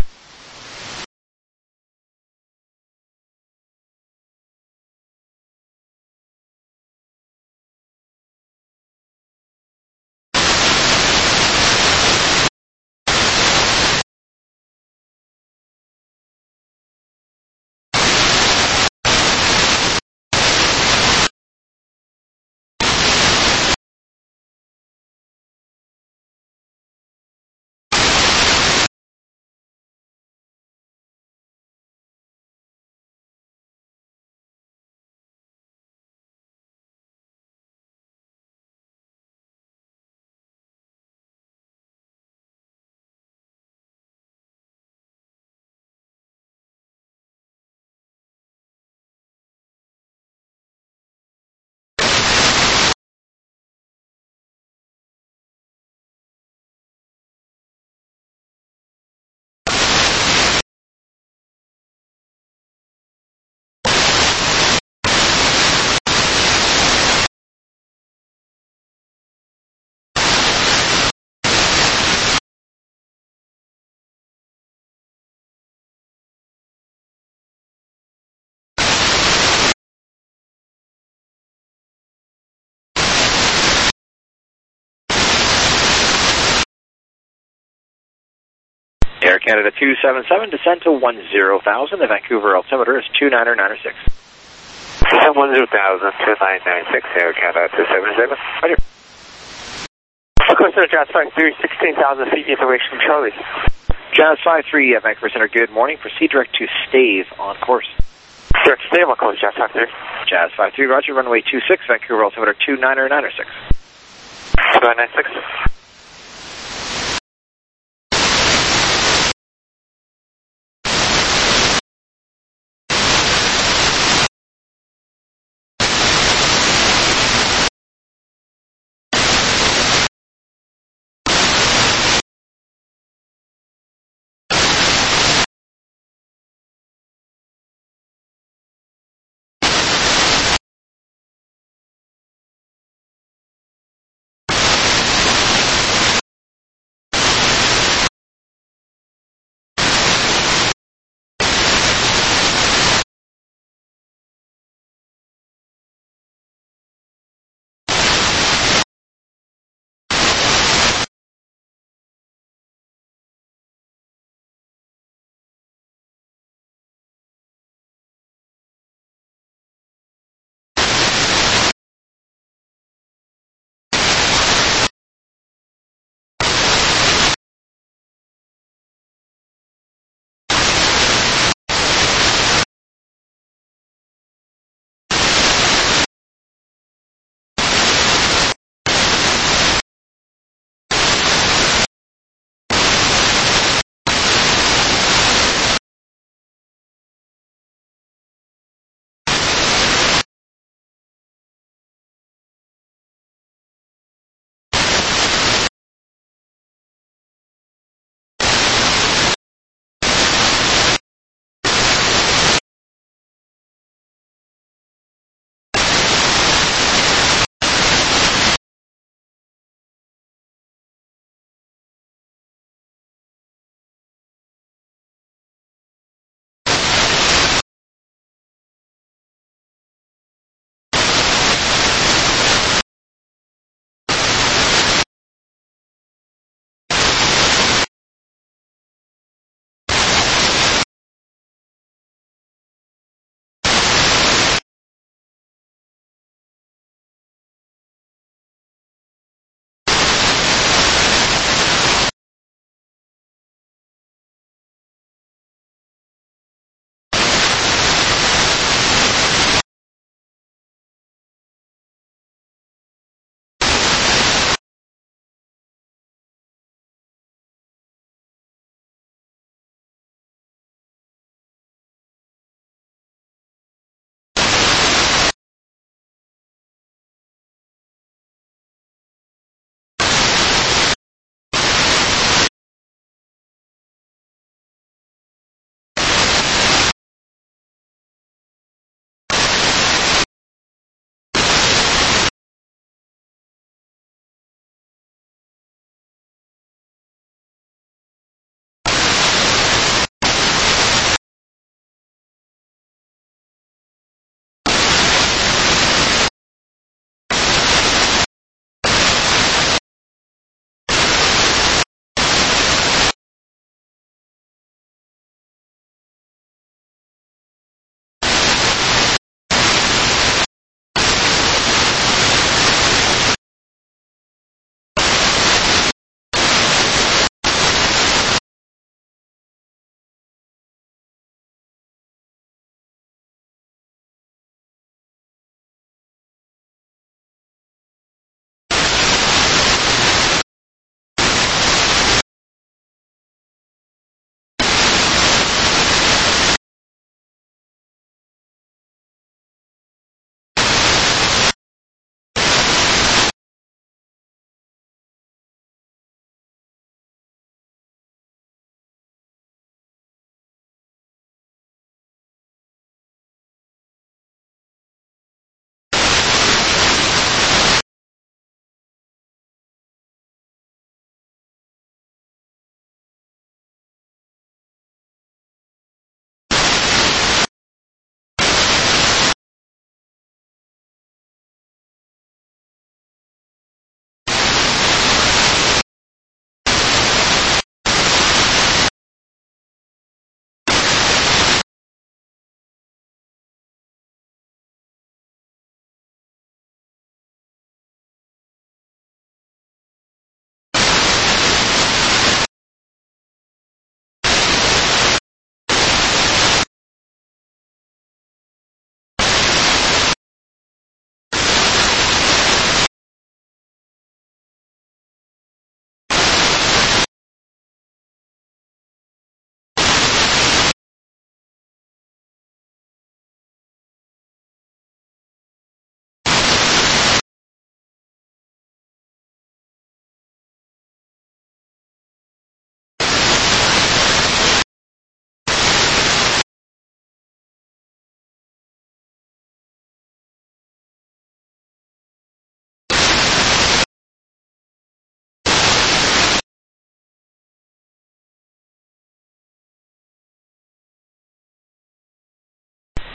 Canada two seven seven, descend to one zero thousand. The Vancouver altimeter is two nine nine six. one zero thousand, two nine nine six, Air Canada two seven seven. Roger. Course Center, Jazz five three, sixteen thousand feet information from Charlie. Jazz five three, uh, Vancouver Center, good morning. Proceed direct to Stave on course. Direct to Stave on course, Jazz five three. Jazz five three, roger, runway two six, Vancouver altimeter two nine nine six. two nine nine six.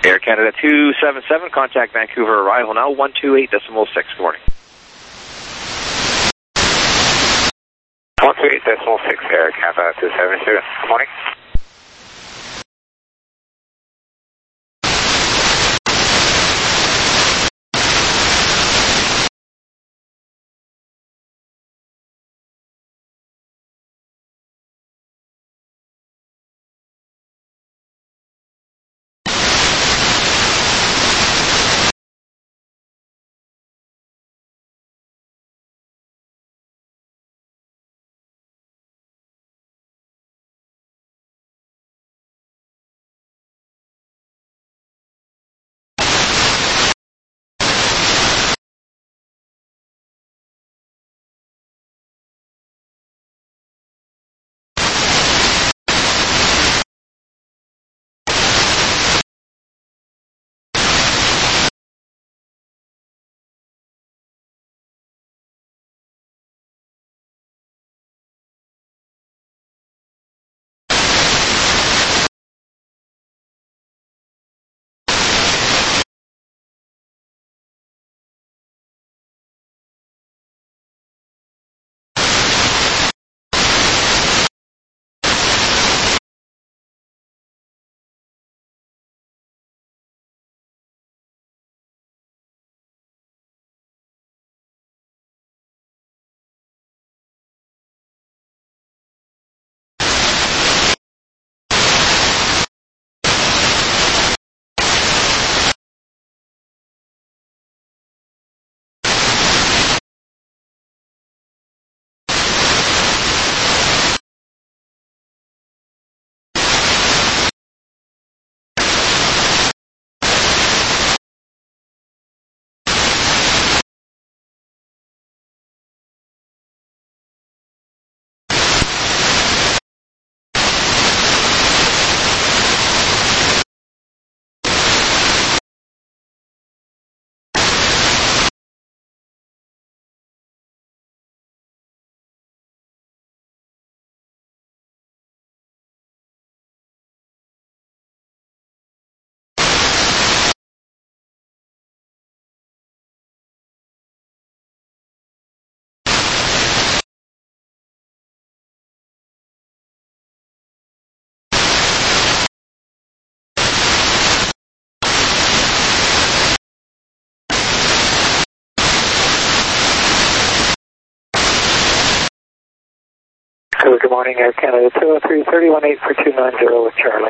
Air Canada two seven seven, contact Vancouver arrival now, one two eight decimal six. Good morning. one two eight decimal six, Air Canada two seven seven. Good morning. Good morning, Air Canada two oh three, three one eight for two nine zero with Charlie.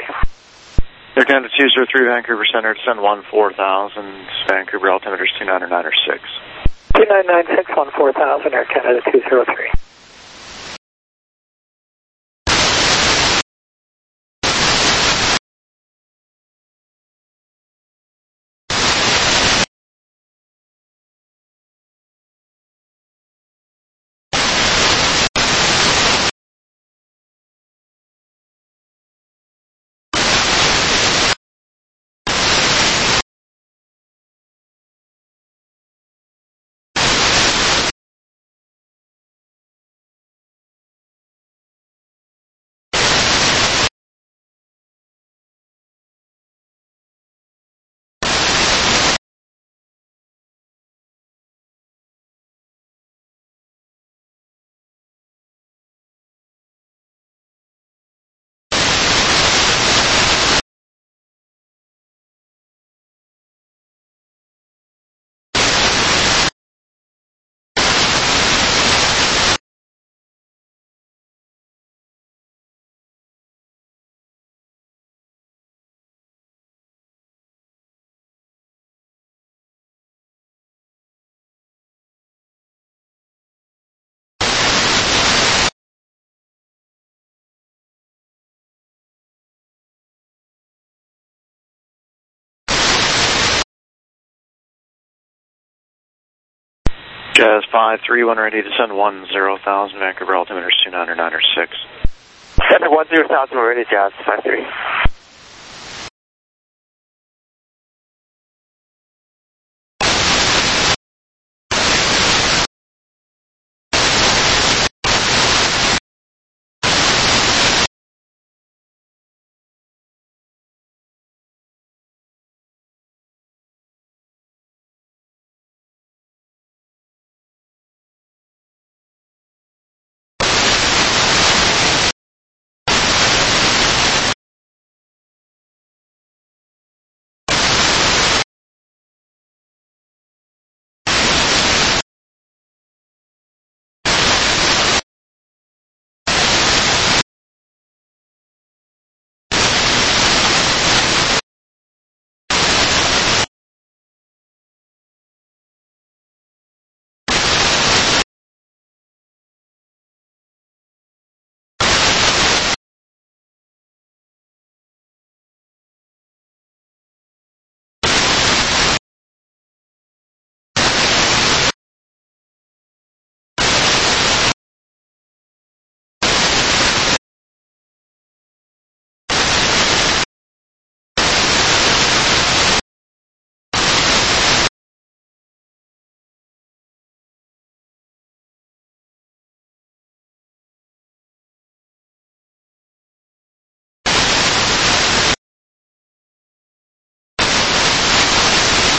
Air Canada two oh three, Vancouver Center, descend one four thousand, Vancouver altimeter is two nine nine six. two nine nine six, one four thousand, Air Canada two oh three. Jazz five three one ready to send one zero thousand, Vancouver altimeter is two nine nine six. Center one zero thousand, we're ready, Jazz five three.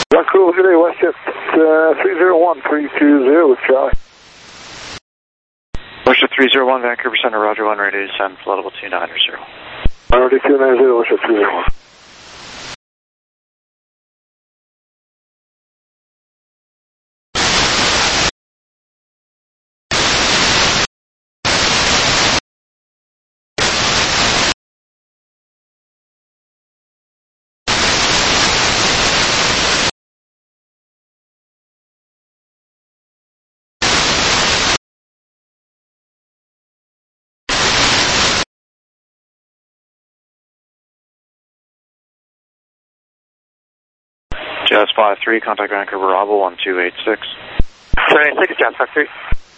Vancouver, good day, WestJet uh, three zero one three two zero with Charlie. WestJet three zero one, Vancouver Center, Roger one, ready to descend, flight level two nine zero. Already two nine zero, WestJet three zero one. Jazz five three, contact Vancouver Bravo one two eight six. seven eight six, Jazz five three.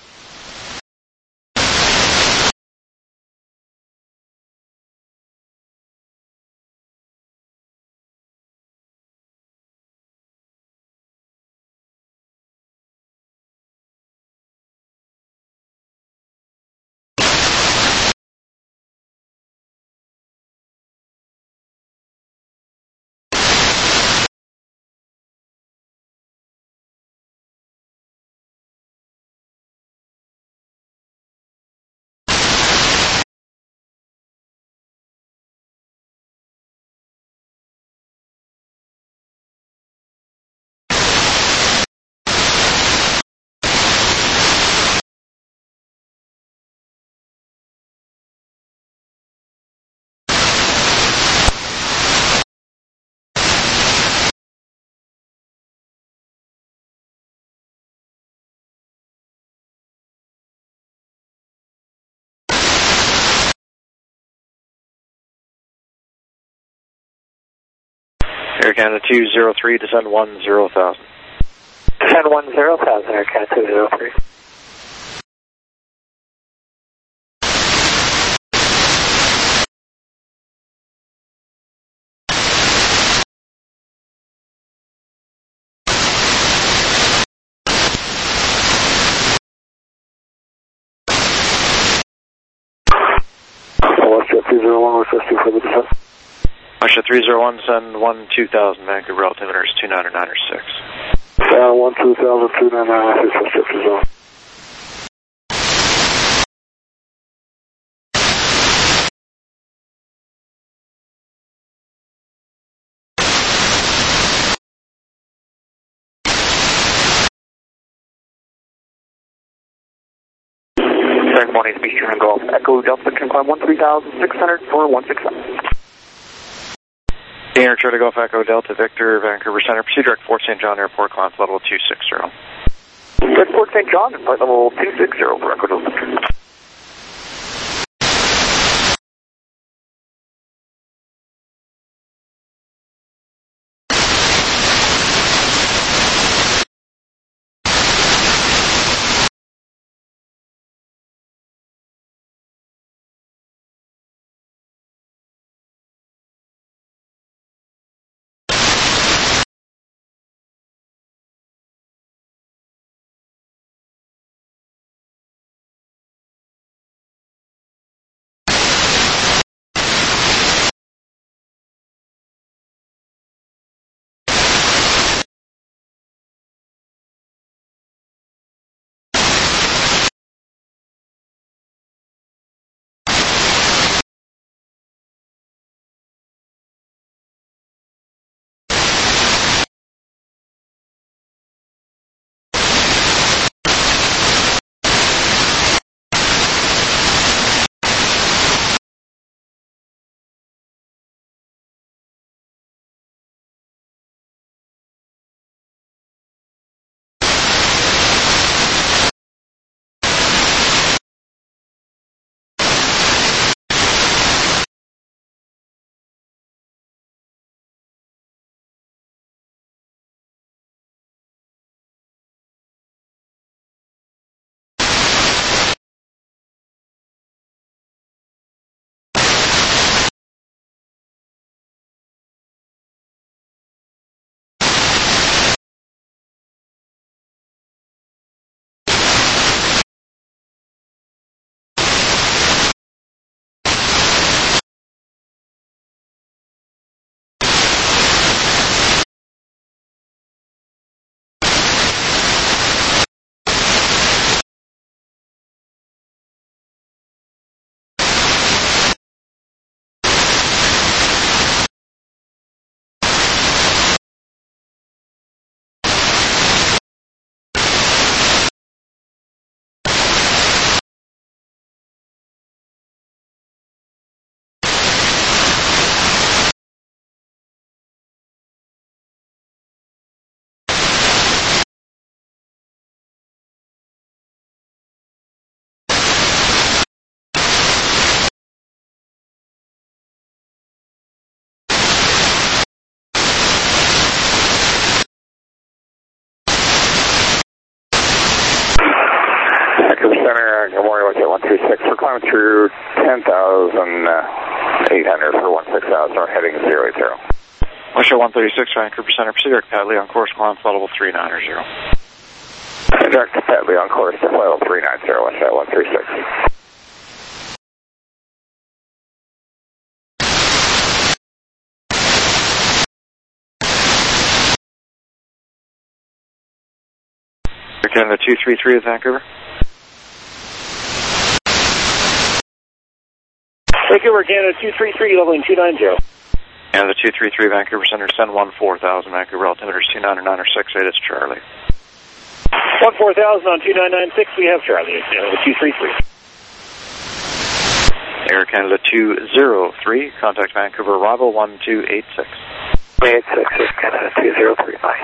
Air Canada two zero three, descend one zero thousand. Descend one zero thousand, Air Canada two zero three. WestJet three zero one, requesting for the descent. WestJet three zero one, descend one two thousand, Vancouver altimeter is two nine nine six. Uh, one two thousand, two nine nine six, WestJet three zero one. Good morning, speech turn Golf. Echo Delta, can climb one three thousand six hundred for one six seven. Air Charlie Golf Echo Delta Victor, Vancouver Center, proceed direct Fort Saint John Airport, climb flight level two six zero. Good Fort Saint John, flight level two six zero for Echo Delta. Center, good morning, look at one three six. We're climbing through ten thousand eight hundred for one six thousand, we're heading zero eight zero. Westshore one thirty-six, Vancouver Center, Pacific Padley on course, climb flight level three ninety. Direct to Padley on course to flight level three ninety, Westshore one thirty-six. Canada two three three at Vancouver. Vancouver, Canada two three three, leveling two ninety. Canada two three three, Vancouver Center, descend one four thousand, Vancouver altimeter is two nine nine six eight, it's Charlie. one four thousand on two nine nine six, we have Charlie, Canada two three three. Air Canada two zero three, contact Vancouver, arrival one two eight six. eight six is Canada two zero three, bye.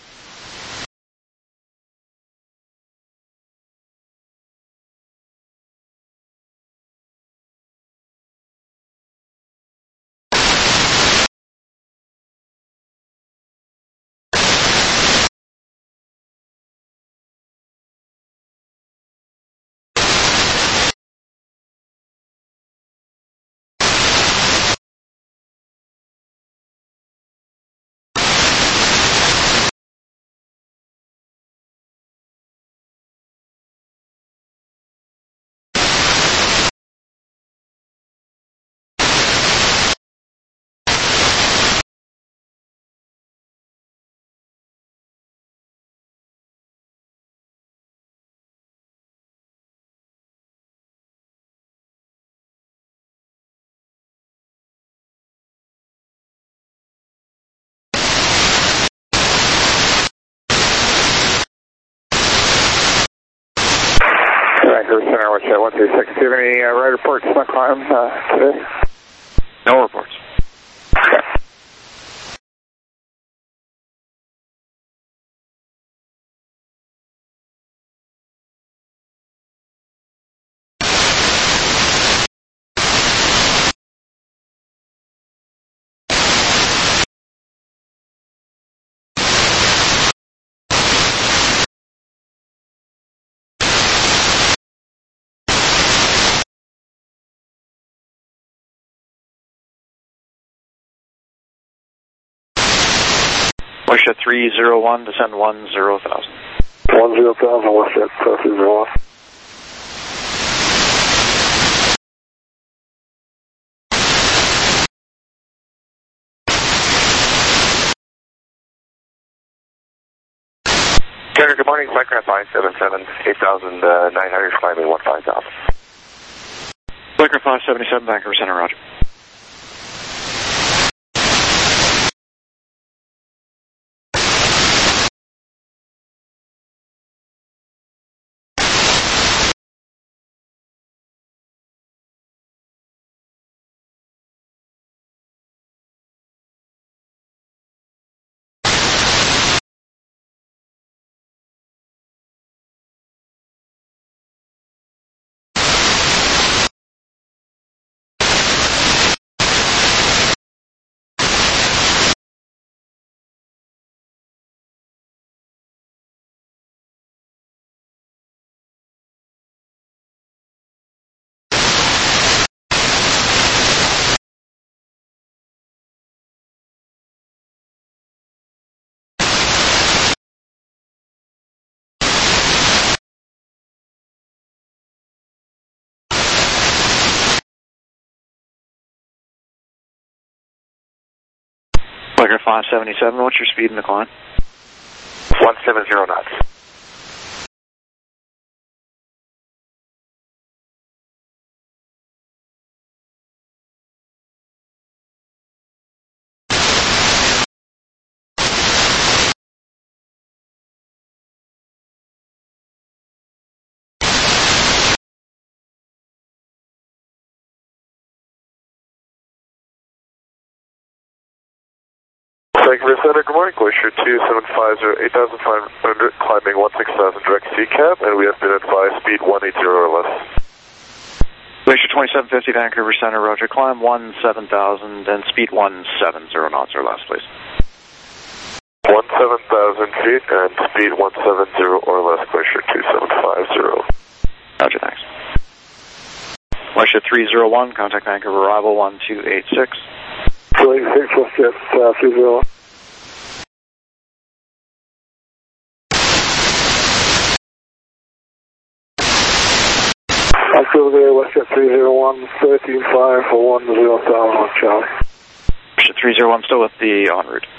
Vancouver Center, what's that, one three six. Do you have any uh, ride reports on the climb uh, today? No reports. Okay. Westjet three zero one, descend one zero thousand. one zero thousand, Westjet three zero one. Carrier, good morning, Flightcraft five seven seven, eight thousand nine hundred, climbing one five thousand. Flightcraft five seventy-seven, Vancouver Center, roger. Flighter five seventy-seven, what's your speed in the climb? one seven zero knots. Vancouver Center, good morning, Glacier two seven five zero, eight thousand five hundred, climbing one six thousand, direct C cab, and we have been advised speed one eighty or less. Glacier twenty-seven fifty, Vancouver Center, roger, climb one seven thousand, and speed one seven zero knots or less, please. one seven thousand feet, and speed one seven zero or less, Glacier two seven five zero. Roger, thanks. WestJet three zero one, contact Vancouver arrival one two eight six. two eighty-six, WestJet uh, three zero one. Vancouver, WestJet three zero one, thirteen five for one zero seven on Charlie. WestJet three zero one still with the en route.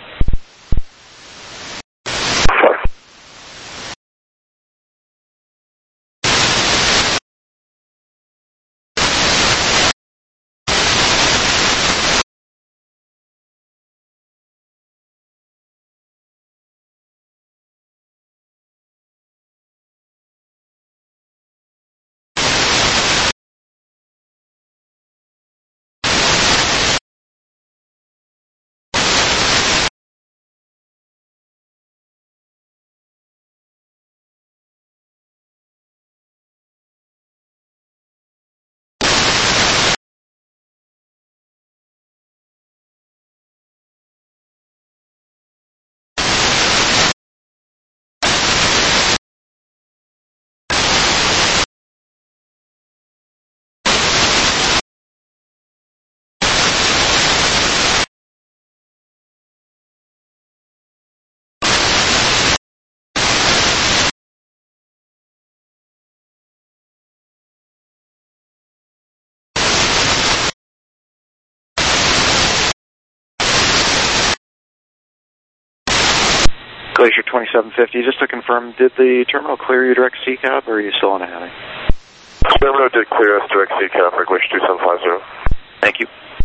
Glacier twenty-seven fifty, just to confirm, did the terminal clear you direct C CAP, or are you still on a heading? Terminal did clear us direct C CAP for Glacier two seven five zero. Thank you.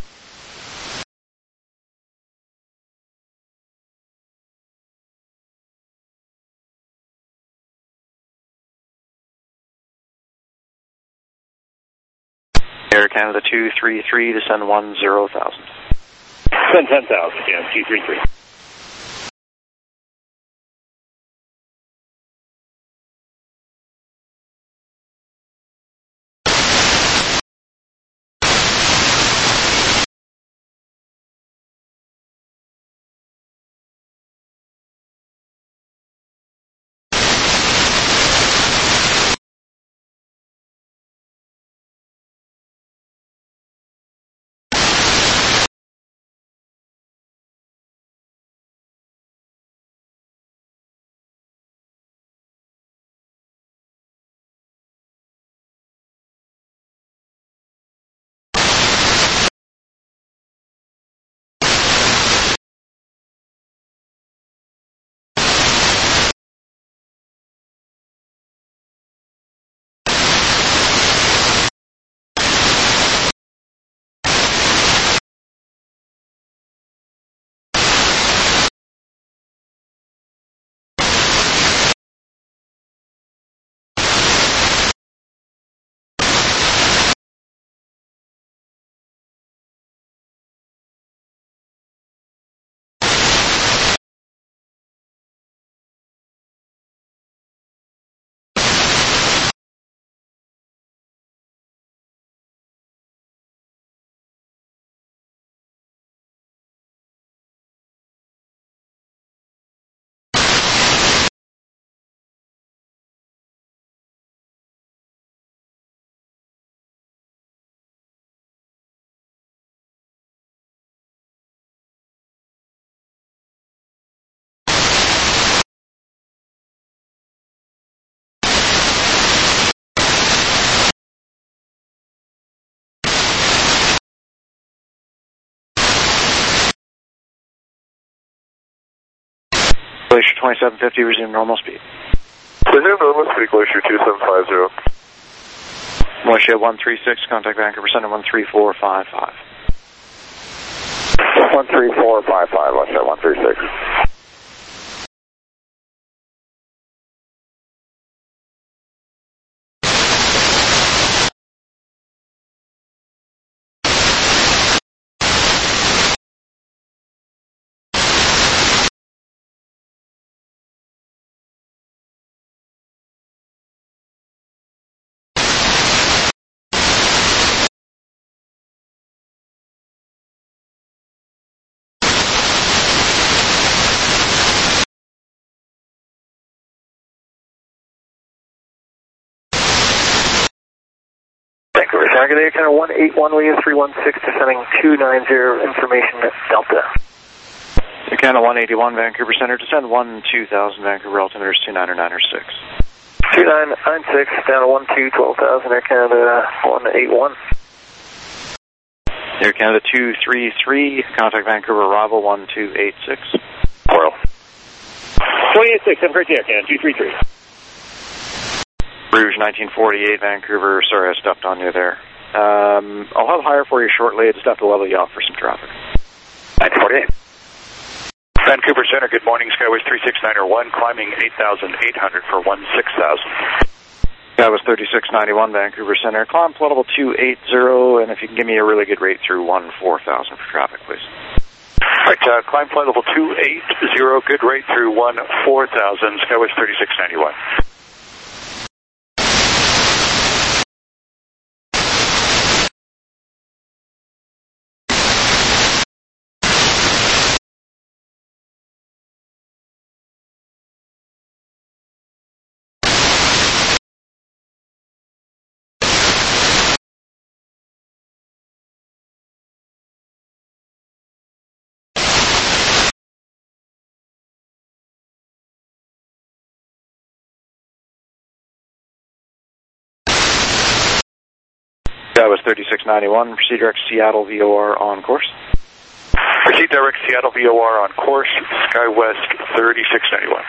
Air Canada two three three, descend one zero thousand. Send ten thousand, yeah, two three three. Glacier twenty-seven fifty, resume normal speed. Resume normal speed, Glacier two seven five zero. WestJet one three six, contact Vancouver Center one three four five five. one three four five five, WestJet one three six. Vancouver Center, good day, kind of one eight one, Leo three one six, descending two nine zero, information Delta. Canada one eighty-one, Vancouver Center, descend one two thousand, Vancouver, altimeter two nine nine six. two nine nine six, down to one two, twelve thousand, Air Canada one eight one. Air Canada two three three, contact Vancouver, arrival one two eight six. Coral. twenty-eight six, have a great day, Air Canada two three three. Rouge nineteen forty-eight, Vancouver, sorry I stepped on you there. Um, I'll have higher for you shortly, I just have to level you off for some traffic. nine forty-eight. Vancouver Center, good morning, Skyways three six nine one, climbing eight thousand eight hundred for one six thousand. Skyways thirty-six ninety-one, Vancouver Center, climb to level two eighty, and if you can give me a really good rate through one four thousand for traffic, please. Right, uh, climb flight level two eighty, good rate through one four thousand, Skyways thirty-six ninety-one. Skyways thirty-six ninety-one, proceed direct Seattle V O R on course. Proceed direct Seattle V O R on course, SkyWest thirty-six ninety-one.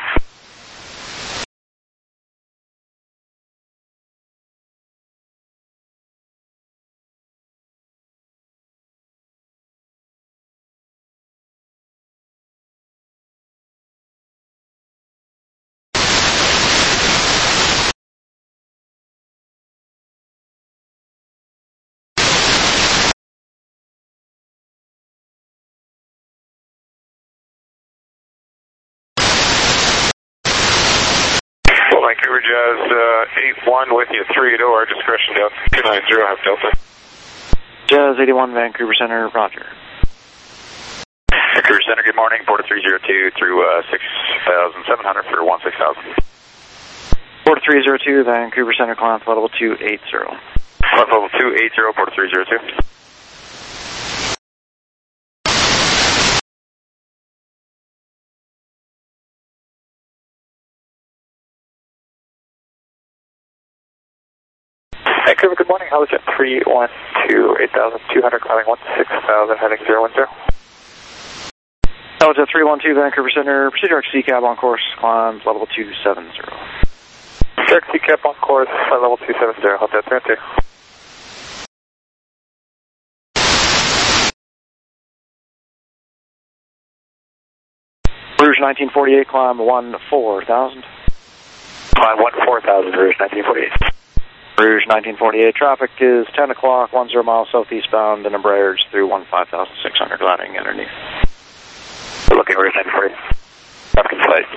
Vancouver Jazz uh, eight one with you, three eighty, our discretion down two nine zero, have Delta. Jazz eighty-one, Vancouver Center, roger. Vancouver Center, good morning, Porter three zero two through uh, six thousand seven hundred for one six thousand. Porter three zero two, Vancouver Center, climb to level two eighty. Climb level two eighty, Porter three zero two. Vancouver, good morning, Helijet three one two, eight thousand two hundred, climbing one six thousand, heading zero one zero. Helijet three one two, Vancouver Center, proceed direct C CAB on course, climb level two seventy. Direct C CAB on course, level two seventy, Hotel three two. Rouge nineteen forty-eight, climb one four thousand. Climb one four thousand, Rouge nineteen forty-eight. Rouge nineteen forty-eight, traffic is ten o'clock, one zero miles southeastbound, and Embraers through one five thousand six hundred, gliding underneath. We're looking Rouge nineteen forty-eight. Traffic in flight.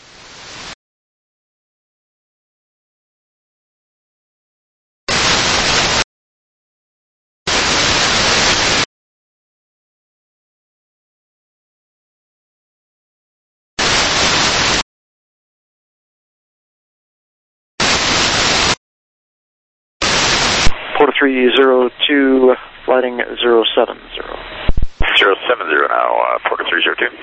Porter three zero two, flighting zero seven zero. zero seven zero now, uh, Porter three zero two.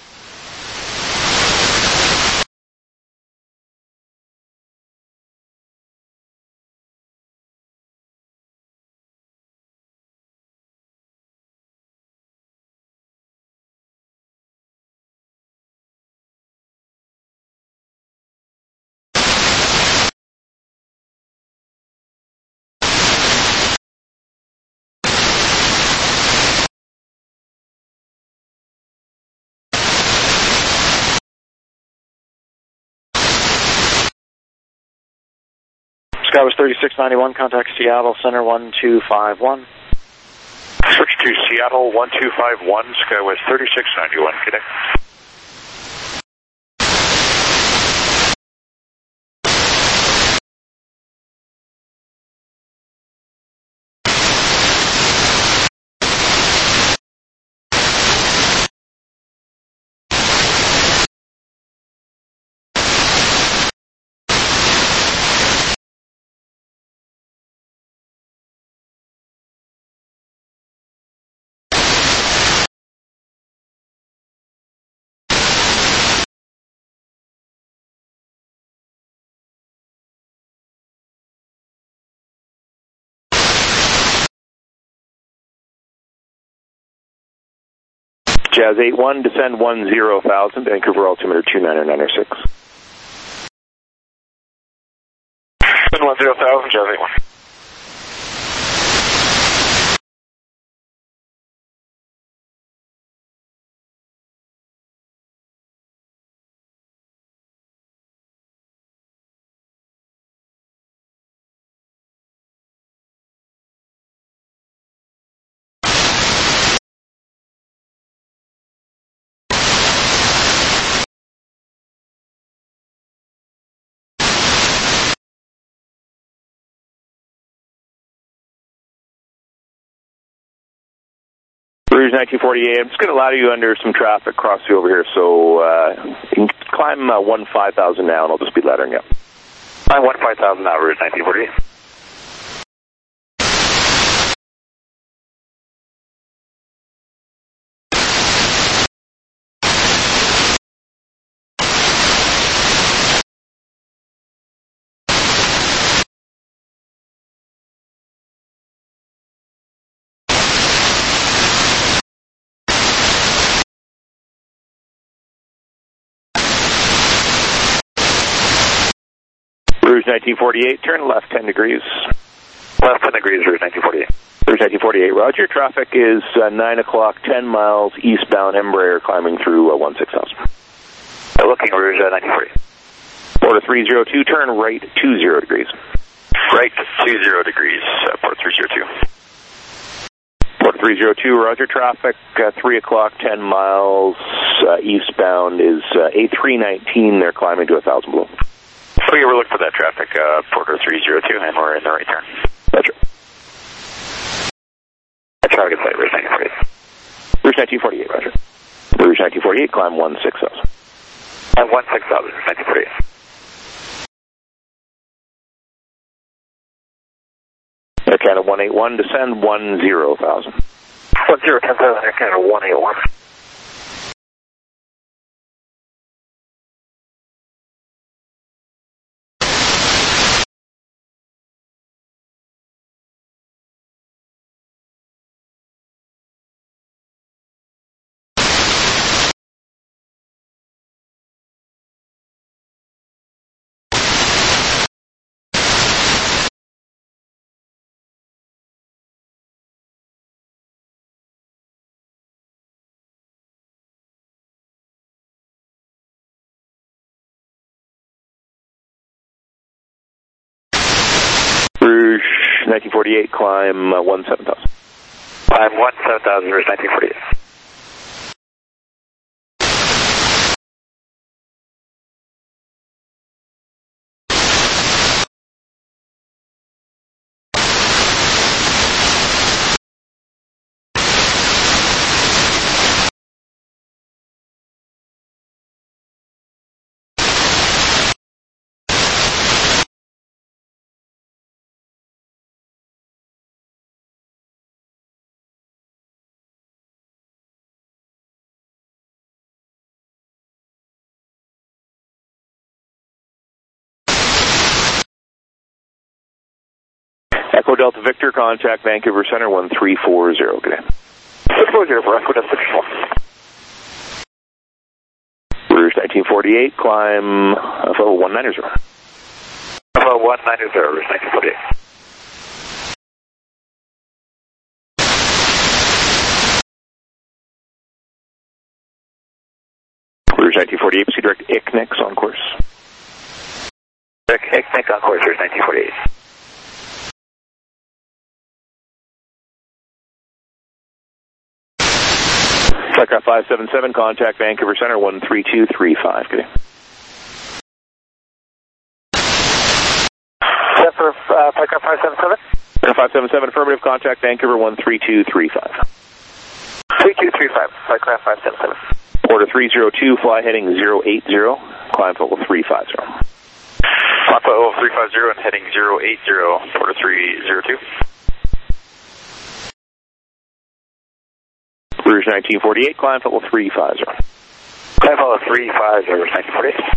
Skyways thirty-six ninety-one, contact Seattle Center one two five one. Switch to Seattle one two five one, Skyways thirty-six ninety-one, connect. Jazz eight one, descend one zero thousand, Vancouver altimeter two nine nine six. Descend one zero thousand, Jazz eight one. Rouge nineteen forty-eight, I'm just going to ladder you under some traffic across you over here, so uh, you can climb uh, one five thousand now, and I'll just be laddering you. Climb one five thousand now, Rouge nineteen forty-eight. Rouge nineteen forty-eight, turn left ten degrees. Left ten degrees, Rouge nineteen forty-eight. Rouge nineteen forty-eight, roger. Traffic is uh, nine o'clock, ten miles eastbound, Embraer climbing through uh, one six thousand. Uh, looking, Rouge uh, nineteen forty-eight. Port three zero two, turn right two zero degrees. Right two zero degrees, uh, port three zero two. Port three zero two, roger. Traffic uh, three o'clock, ten miles uh, eastbound is uh, A three nineteen, they're climbing to one thousand below. Okay, we're looking for that traffic, uh, Porter three zero two, and we're in the right turn. Roger. Target site, Rouge nineteen forty-eight. Rouge nineteen forty-eight, roger. Rouge nineteen forty-eight, climb one six thousand. And one six thousand, Rouge nineteen forty-eight. Air Canada one eight one, descend one zero thousand. one zero ten thousand, Air Canada one eight one. Rouge nineteen forty-eight, climb uh, one seven thousand. Climb one seven thousand, Rouge nineteen forty-eight. Echo Delta Victor, contact Vancouver Center one three four zero. Good day. six four zero for Echo Delta Victor. Rouge nineteen forty-eight, climb F O one nine zero. F O one nine zero, Rouge nineteen forty-eight. Rouge nineteen forty-eight, proceed direct I C N I C on course. Direct I C N I C on course, Rouge nineteen forty-eight. Flightcraft five seven seven, contact Vancouver Center one three two three five. Good day. Set for uh, Flightcraft five seven seven? five seven seven, affirmative, contact Vancouver one three two three five. three two three five, Flightcraft five seven seven. Order three zero two, fly heading zero eight zero, climb level three five zero. Climb level three five zero and heading zero eight zero, Porter three zero two. Rouge nineteen forty-eight, climb level three five zero. Climb level three five zero, nineteen forty-eight.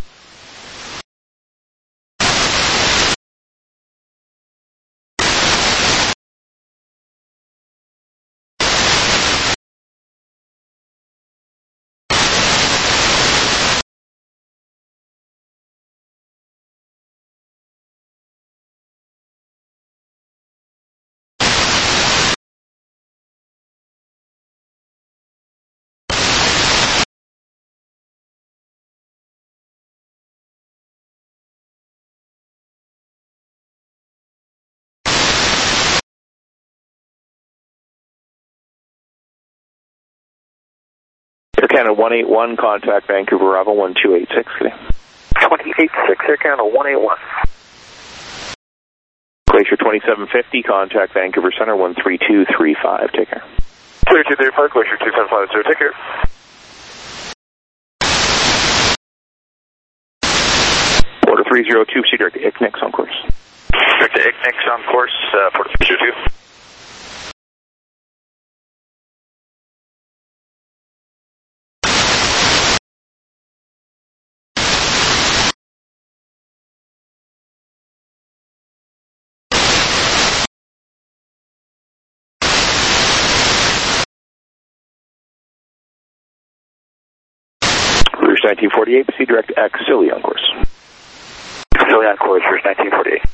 Canada one eight one, contact Vancouver Bravo one two eight six. twenty-eight six, Air Canada one eight one. Glacier twenty-seven fifty, contact Vancouver Center one three two three five. Take care. Clear two thirty-five, Glacier two seven five zero, take care. Porter three zero two, proceed direct to I C N I X on course. Direct to I C N I X on course, uh, Porter three zero two. nineteen forty-eight, proceed direct to Axilly on course. Axilly on course, Rouge nineteen forty-eight.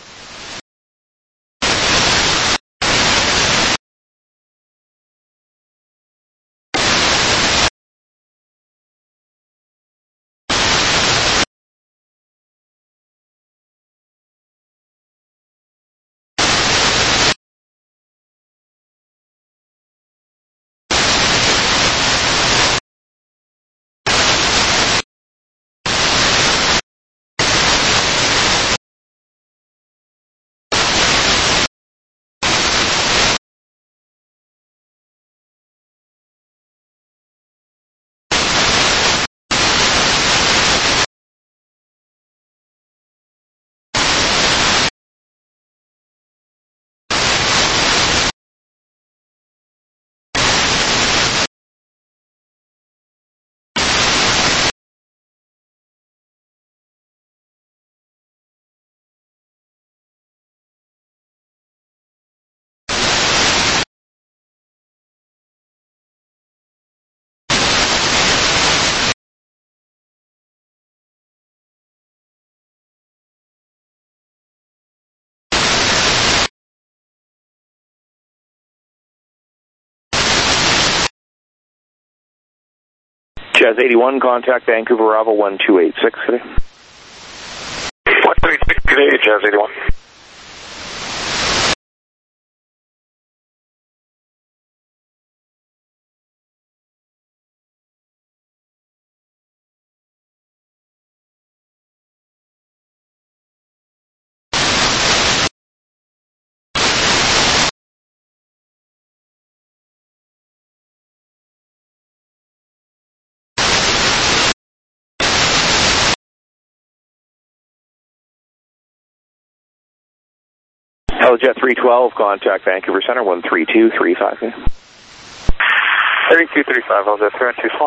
Jazz eighty-one, contact Vancouver Bravo one two eight six today. one two eight six today, Jazz eighty-one. Helijet three twelve, contact Vancouver Center one three two three five. thirty-two thirty-five, Helijet three one two four.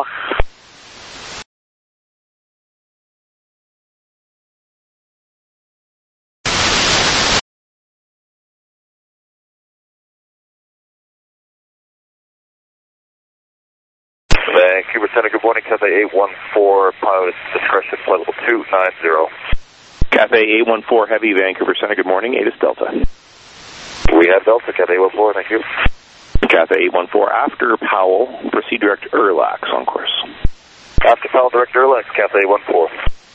Vancouver Center, good morning, Cathay eight one four, pilot discretion, flight level two nine zero. Cathay eight one four Heavy, Vancouver Center, good morning, ATIS Delta. We have Delta, Cathay eight one four, thank you. Cathay eight one four, after Powell, proceed direct to Erlax on course. After Powell, direct to Erlax, Cathay eight one four.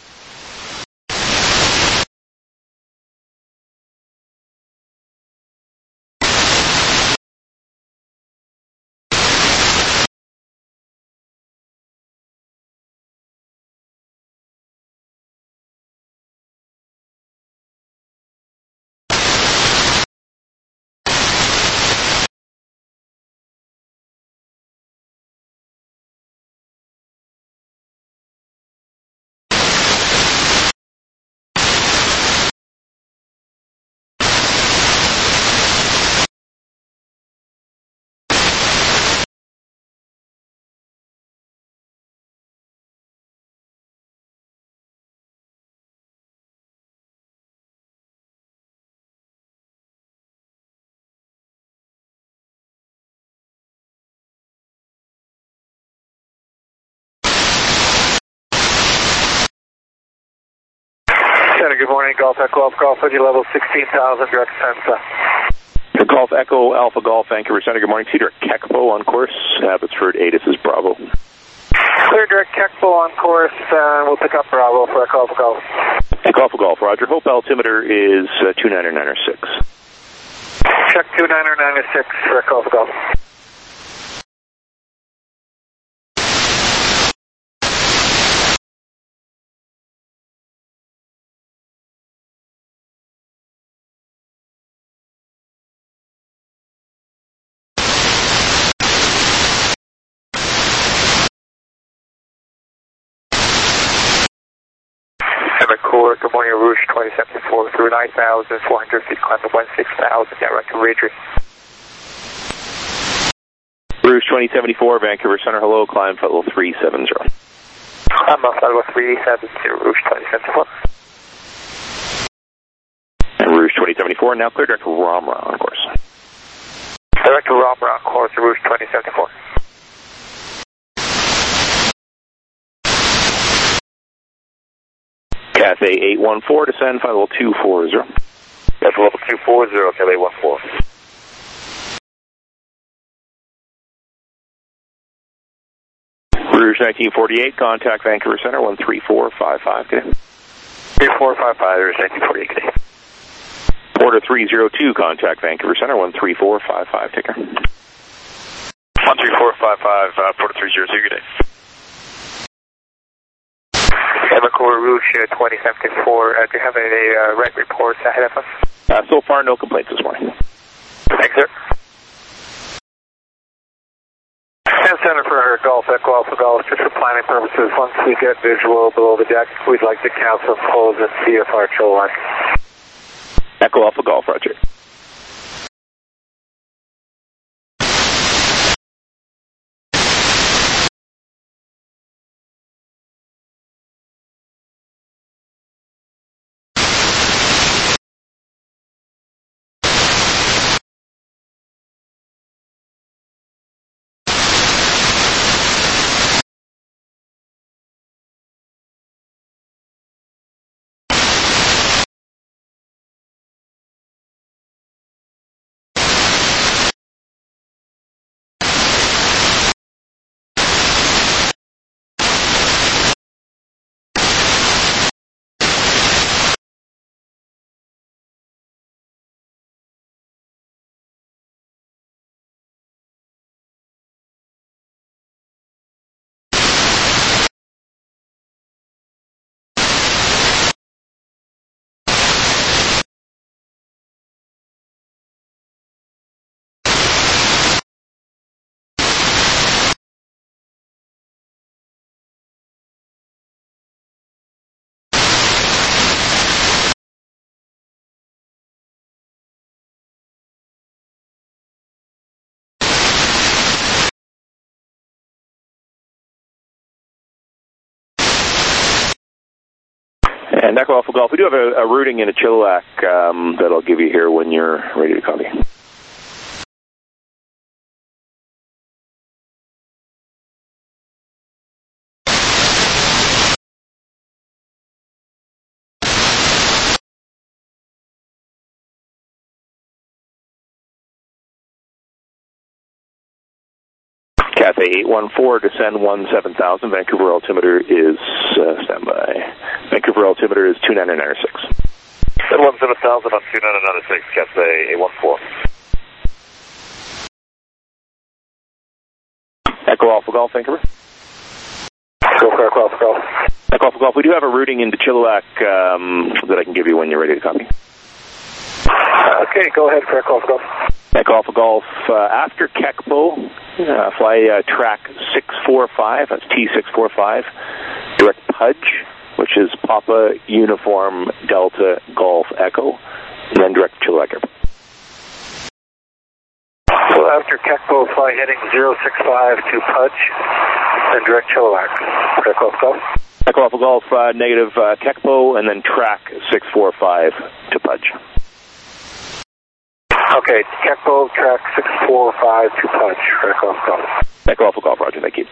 Good morning, Golf Echo Alpha Golf, level sixteen thousand, direct Sensa. Golf Echo Alpha Golf, Vancouver Center, good morning, Cedar Kekpo on course, Abbotsford, ATIS is Bravo. Clear direct Kekpo on course, and uh, we'll pick up Bravo for Echo Alpha Golf. Echo Alpha Golf, Roger. Hope altimeter is uh, two nine nine six. Check two nine nine six for Echo Alpha Golf. Vancouver, good morning, Rouge twenty seventy-four through nine thousand four hundred feet, climbing one six thousand, direct to Radri. Rouge twenty seventy-four, Vancouver Center, hello, climb flight level three seven zero. I'm on flight level three seven zero, Rouge twenty seventy-four. And Rouge twenty seventy-four, now clear direct to Ramra on course. Direct to Ramra on course, Rouge twenty seventy-four. Cathay eight one four, descend flight level two four zero. That's level two four zero, Cathay eight one four. Rouge nineteen forty-eight, contact Vancouver Center, one three four five five, good day. three four five five, Rouge nineteen forty-eight, good day. Porter three zero two, contact Vancouver Center, one three four five five, take care. one three four five five, uh, Porter three zero two, good day. Vancouver Rouge uh, twenty seventy-four, uh, do you have any uh, red reports ahead of us? Uh, so far, no complaints this morning. Thanks, sir. And Center for Golf Echo Alpha Golf, just for planning purposes, once we get visual below the deck, we'd like to cancel close and see if our chill line. Echo Alpha Golf, roger. And Echo Alpha Golf, we do have a, a routing in a Chilliwack um, that I'll give you here when you're ready to copy. Cathay eight one four, descend one seven thousand, Vancouver altimeter is uh, standby. Vancouver altimeter is two nine nine six. Descend one seven thousand on two nine nine six, Cathay eight one four. Echo Alpha Golf, Vancouver. Go for Echo Alpha Golf. Echo Alpha Golf, we do have a routing into Chilliwack um, that I can give you when you're ready to copy. Uh, okay, go ahead for Echo Alpha Golf. Echo Alpha Golf, uh, after Kekpo, uh, fly uh, track six four five, that's T six four five, direct Pudge, which is Papa Uniform Delta Golf Echo, and then direct Chilliwack Airport. So after Kekpo, fly heading zero six five to Pudge, and direct Chilliwack. Echo Alpha Golf. Echo Alpha Golf, uh, negative uh, Kekpo, and then track six four five to Pudge. Okay, Kekpo, track six four five to Pudge. Echo Alpha Golf. Echo Alpha Golf, roger, thank you.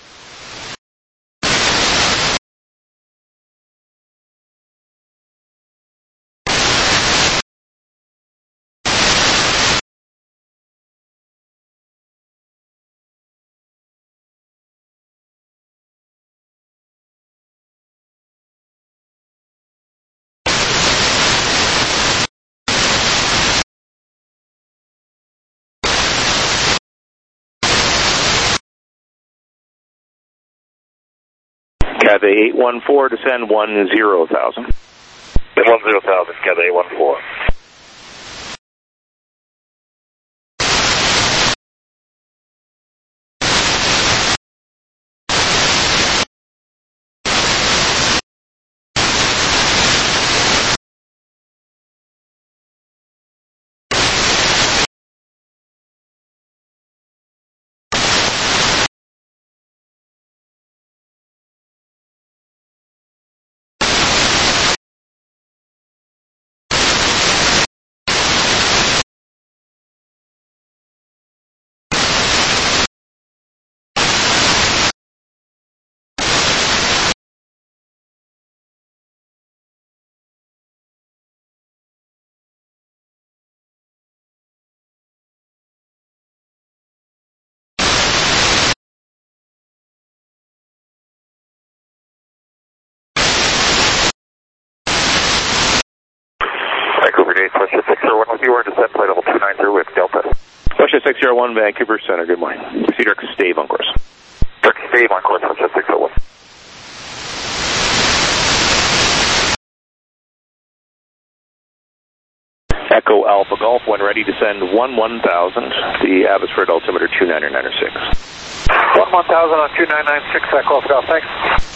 Cathay eight one four, descend one zero thousand. one zero thousand, Cathay eight one four. thirty-eight, Westjet six zero one with you. We're in descent flight level two nine zero with Delta. Westjet six zero one, Vancouver Center, good morning. Proceed direct stave on course. Direct stave on course, Westjet six zero one. Echo Alpha Golf, when ready, descend one one thousand. The Abbotsford altimeter two nine nine six. one one thousand on two nine nine six, Echo Alpha Golf, thanks.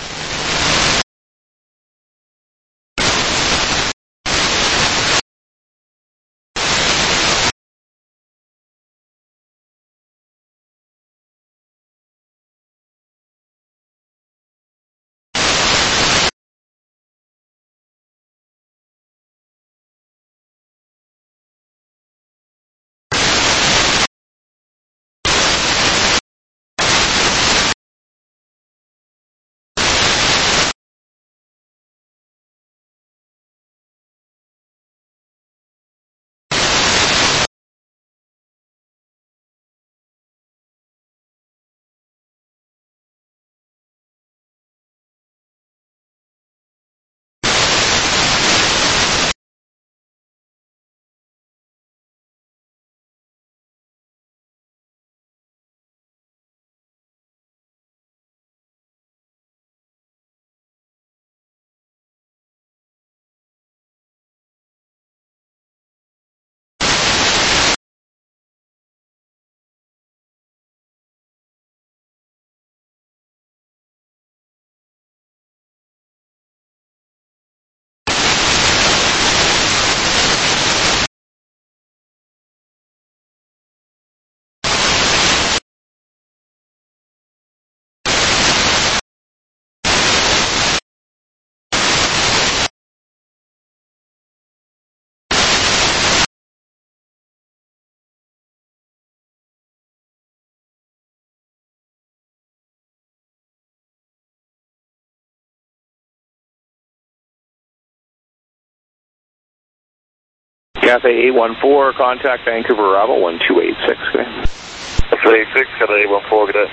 Cathay eight one four, contact Vancouver Bravo one two eight six, okay? two eight six, Cathay eight one four, good day.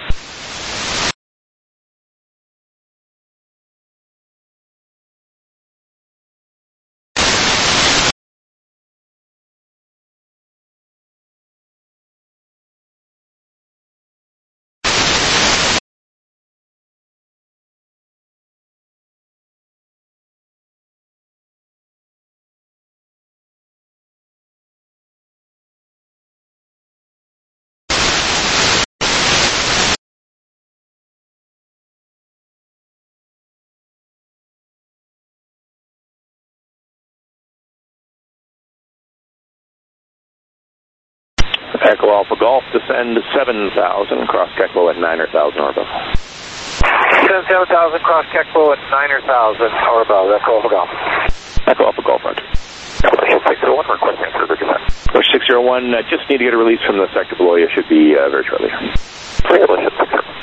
Echo Alpha Golf, descend seven thousand, cross Keklo at nine thousand northbound. Descend seven thousand, cross Keklo at nine thousand northbound, Echo Alpha Golf. Echo Alpha Golf, roger. Westjet six zero one, requesting further command. Westjet six zero one, uh, just need to get a release from the sector below you, should be uh, very shortly. Westjet six zero one.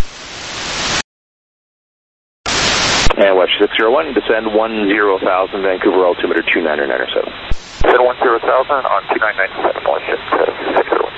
And Westjet six zero one, descend one zero thousand, Vancouver altimeter two nine nine seven. Descend one zero thousand on two nine nine seven, Westjet six zero one.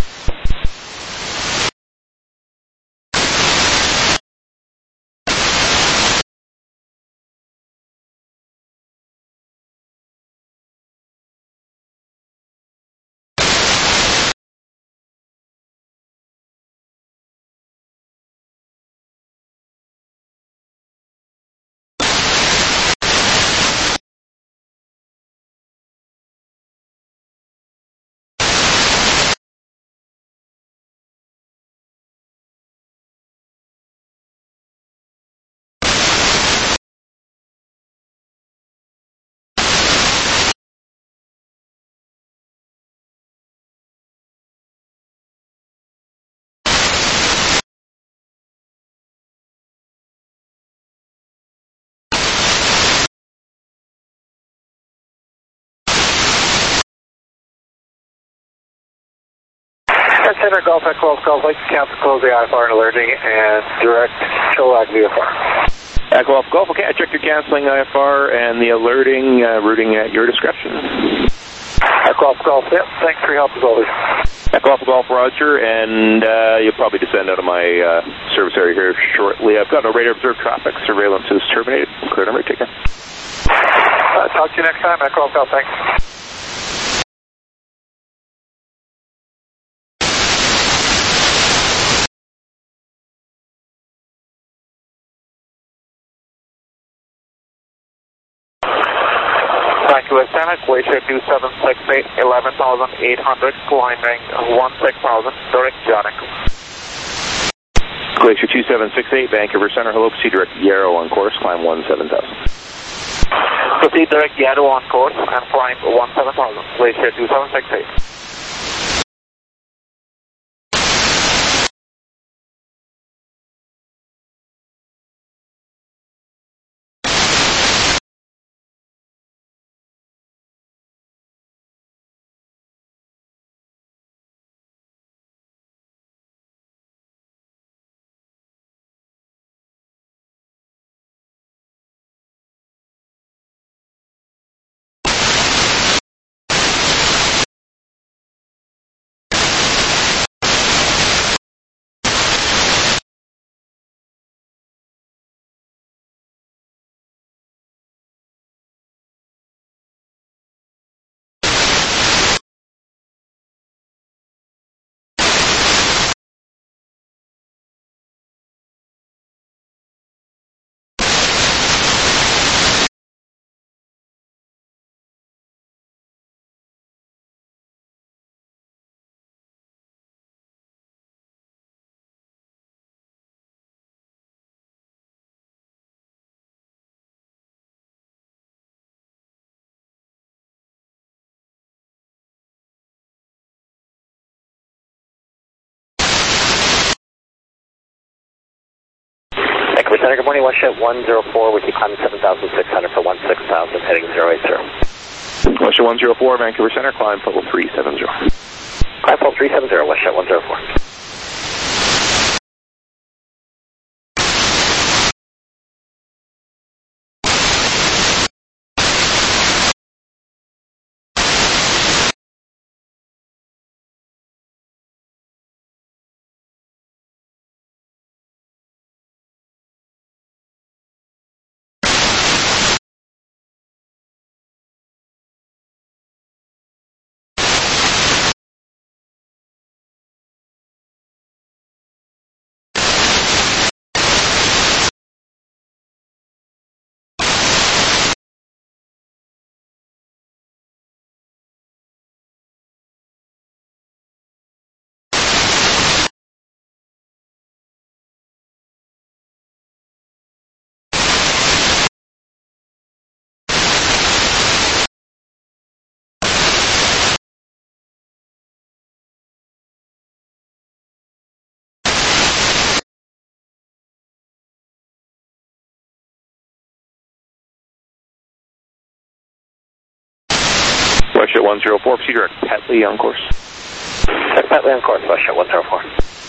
Center Golf at twelve Golf, like to cancel, close the I F R and alerting, and direct Chillag V F R. Echo Alpha Golf, okay, I checked your canceling I F R and the alerting, uh, routing at your discretion. Echo Alpha Golf, yep, thanks for your help as always. Echo Alpha Golf, roger, and uh, you'll probably descend out of my uh, service area here shortly. I've got no radar observed traffic, surveillance is terminated. Clear number, take care. Uh, talk to you next time, Echo Alpha Golf, thanks. Vancouver Center, Glacier two seven six eight, eleven thousand eight hundred, climbing one six thousand, direct Yannick. Glacier two seven six eight, Vancouver Center, hello, proceed direct Yarrow on course, climb one seven thousand. Proceed direct Yarrow on course and climb one seven thousand, Glacier two seven six eight. Vancouver Center, good morning, WestJet one zero four, with you climbing seven thousand six hundred for one six thousand, heading zero eight zero. WestJet one zero four, Vancouver Center, climb level three seven zero. Climb level three seven zero, WestJet one zero four. WestJet one zero four, proceed direct Petley on course. Petley on course, WestJet one zero four.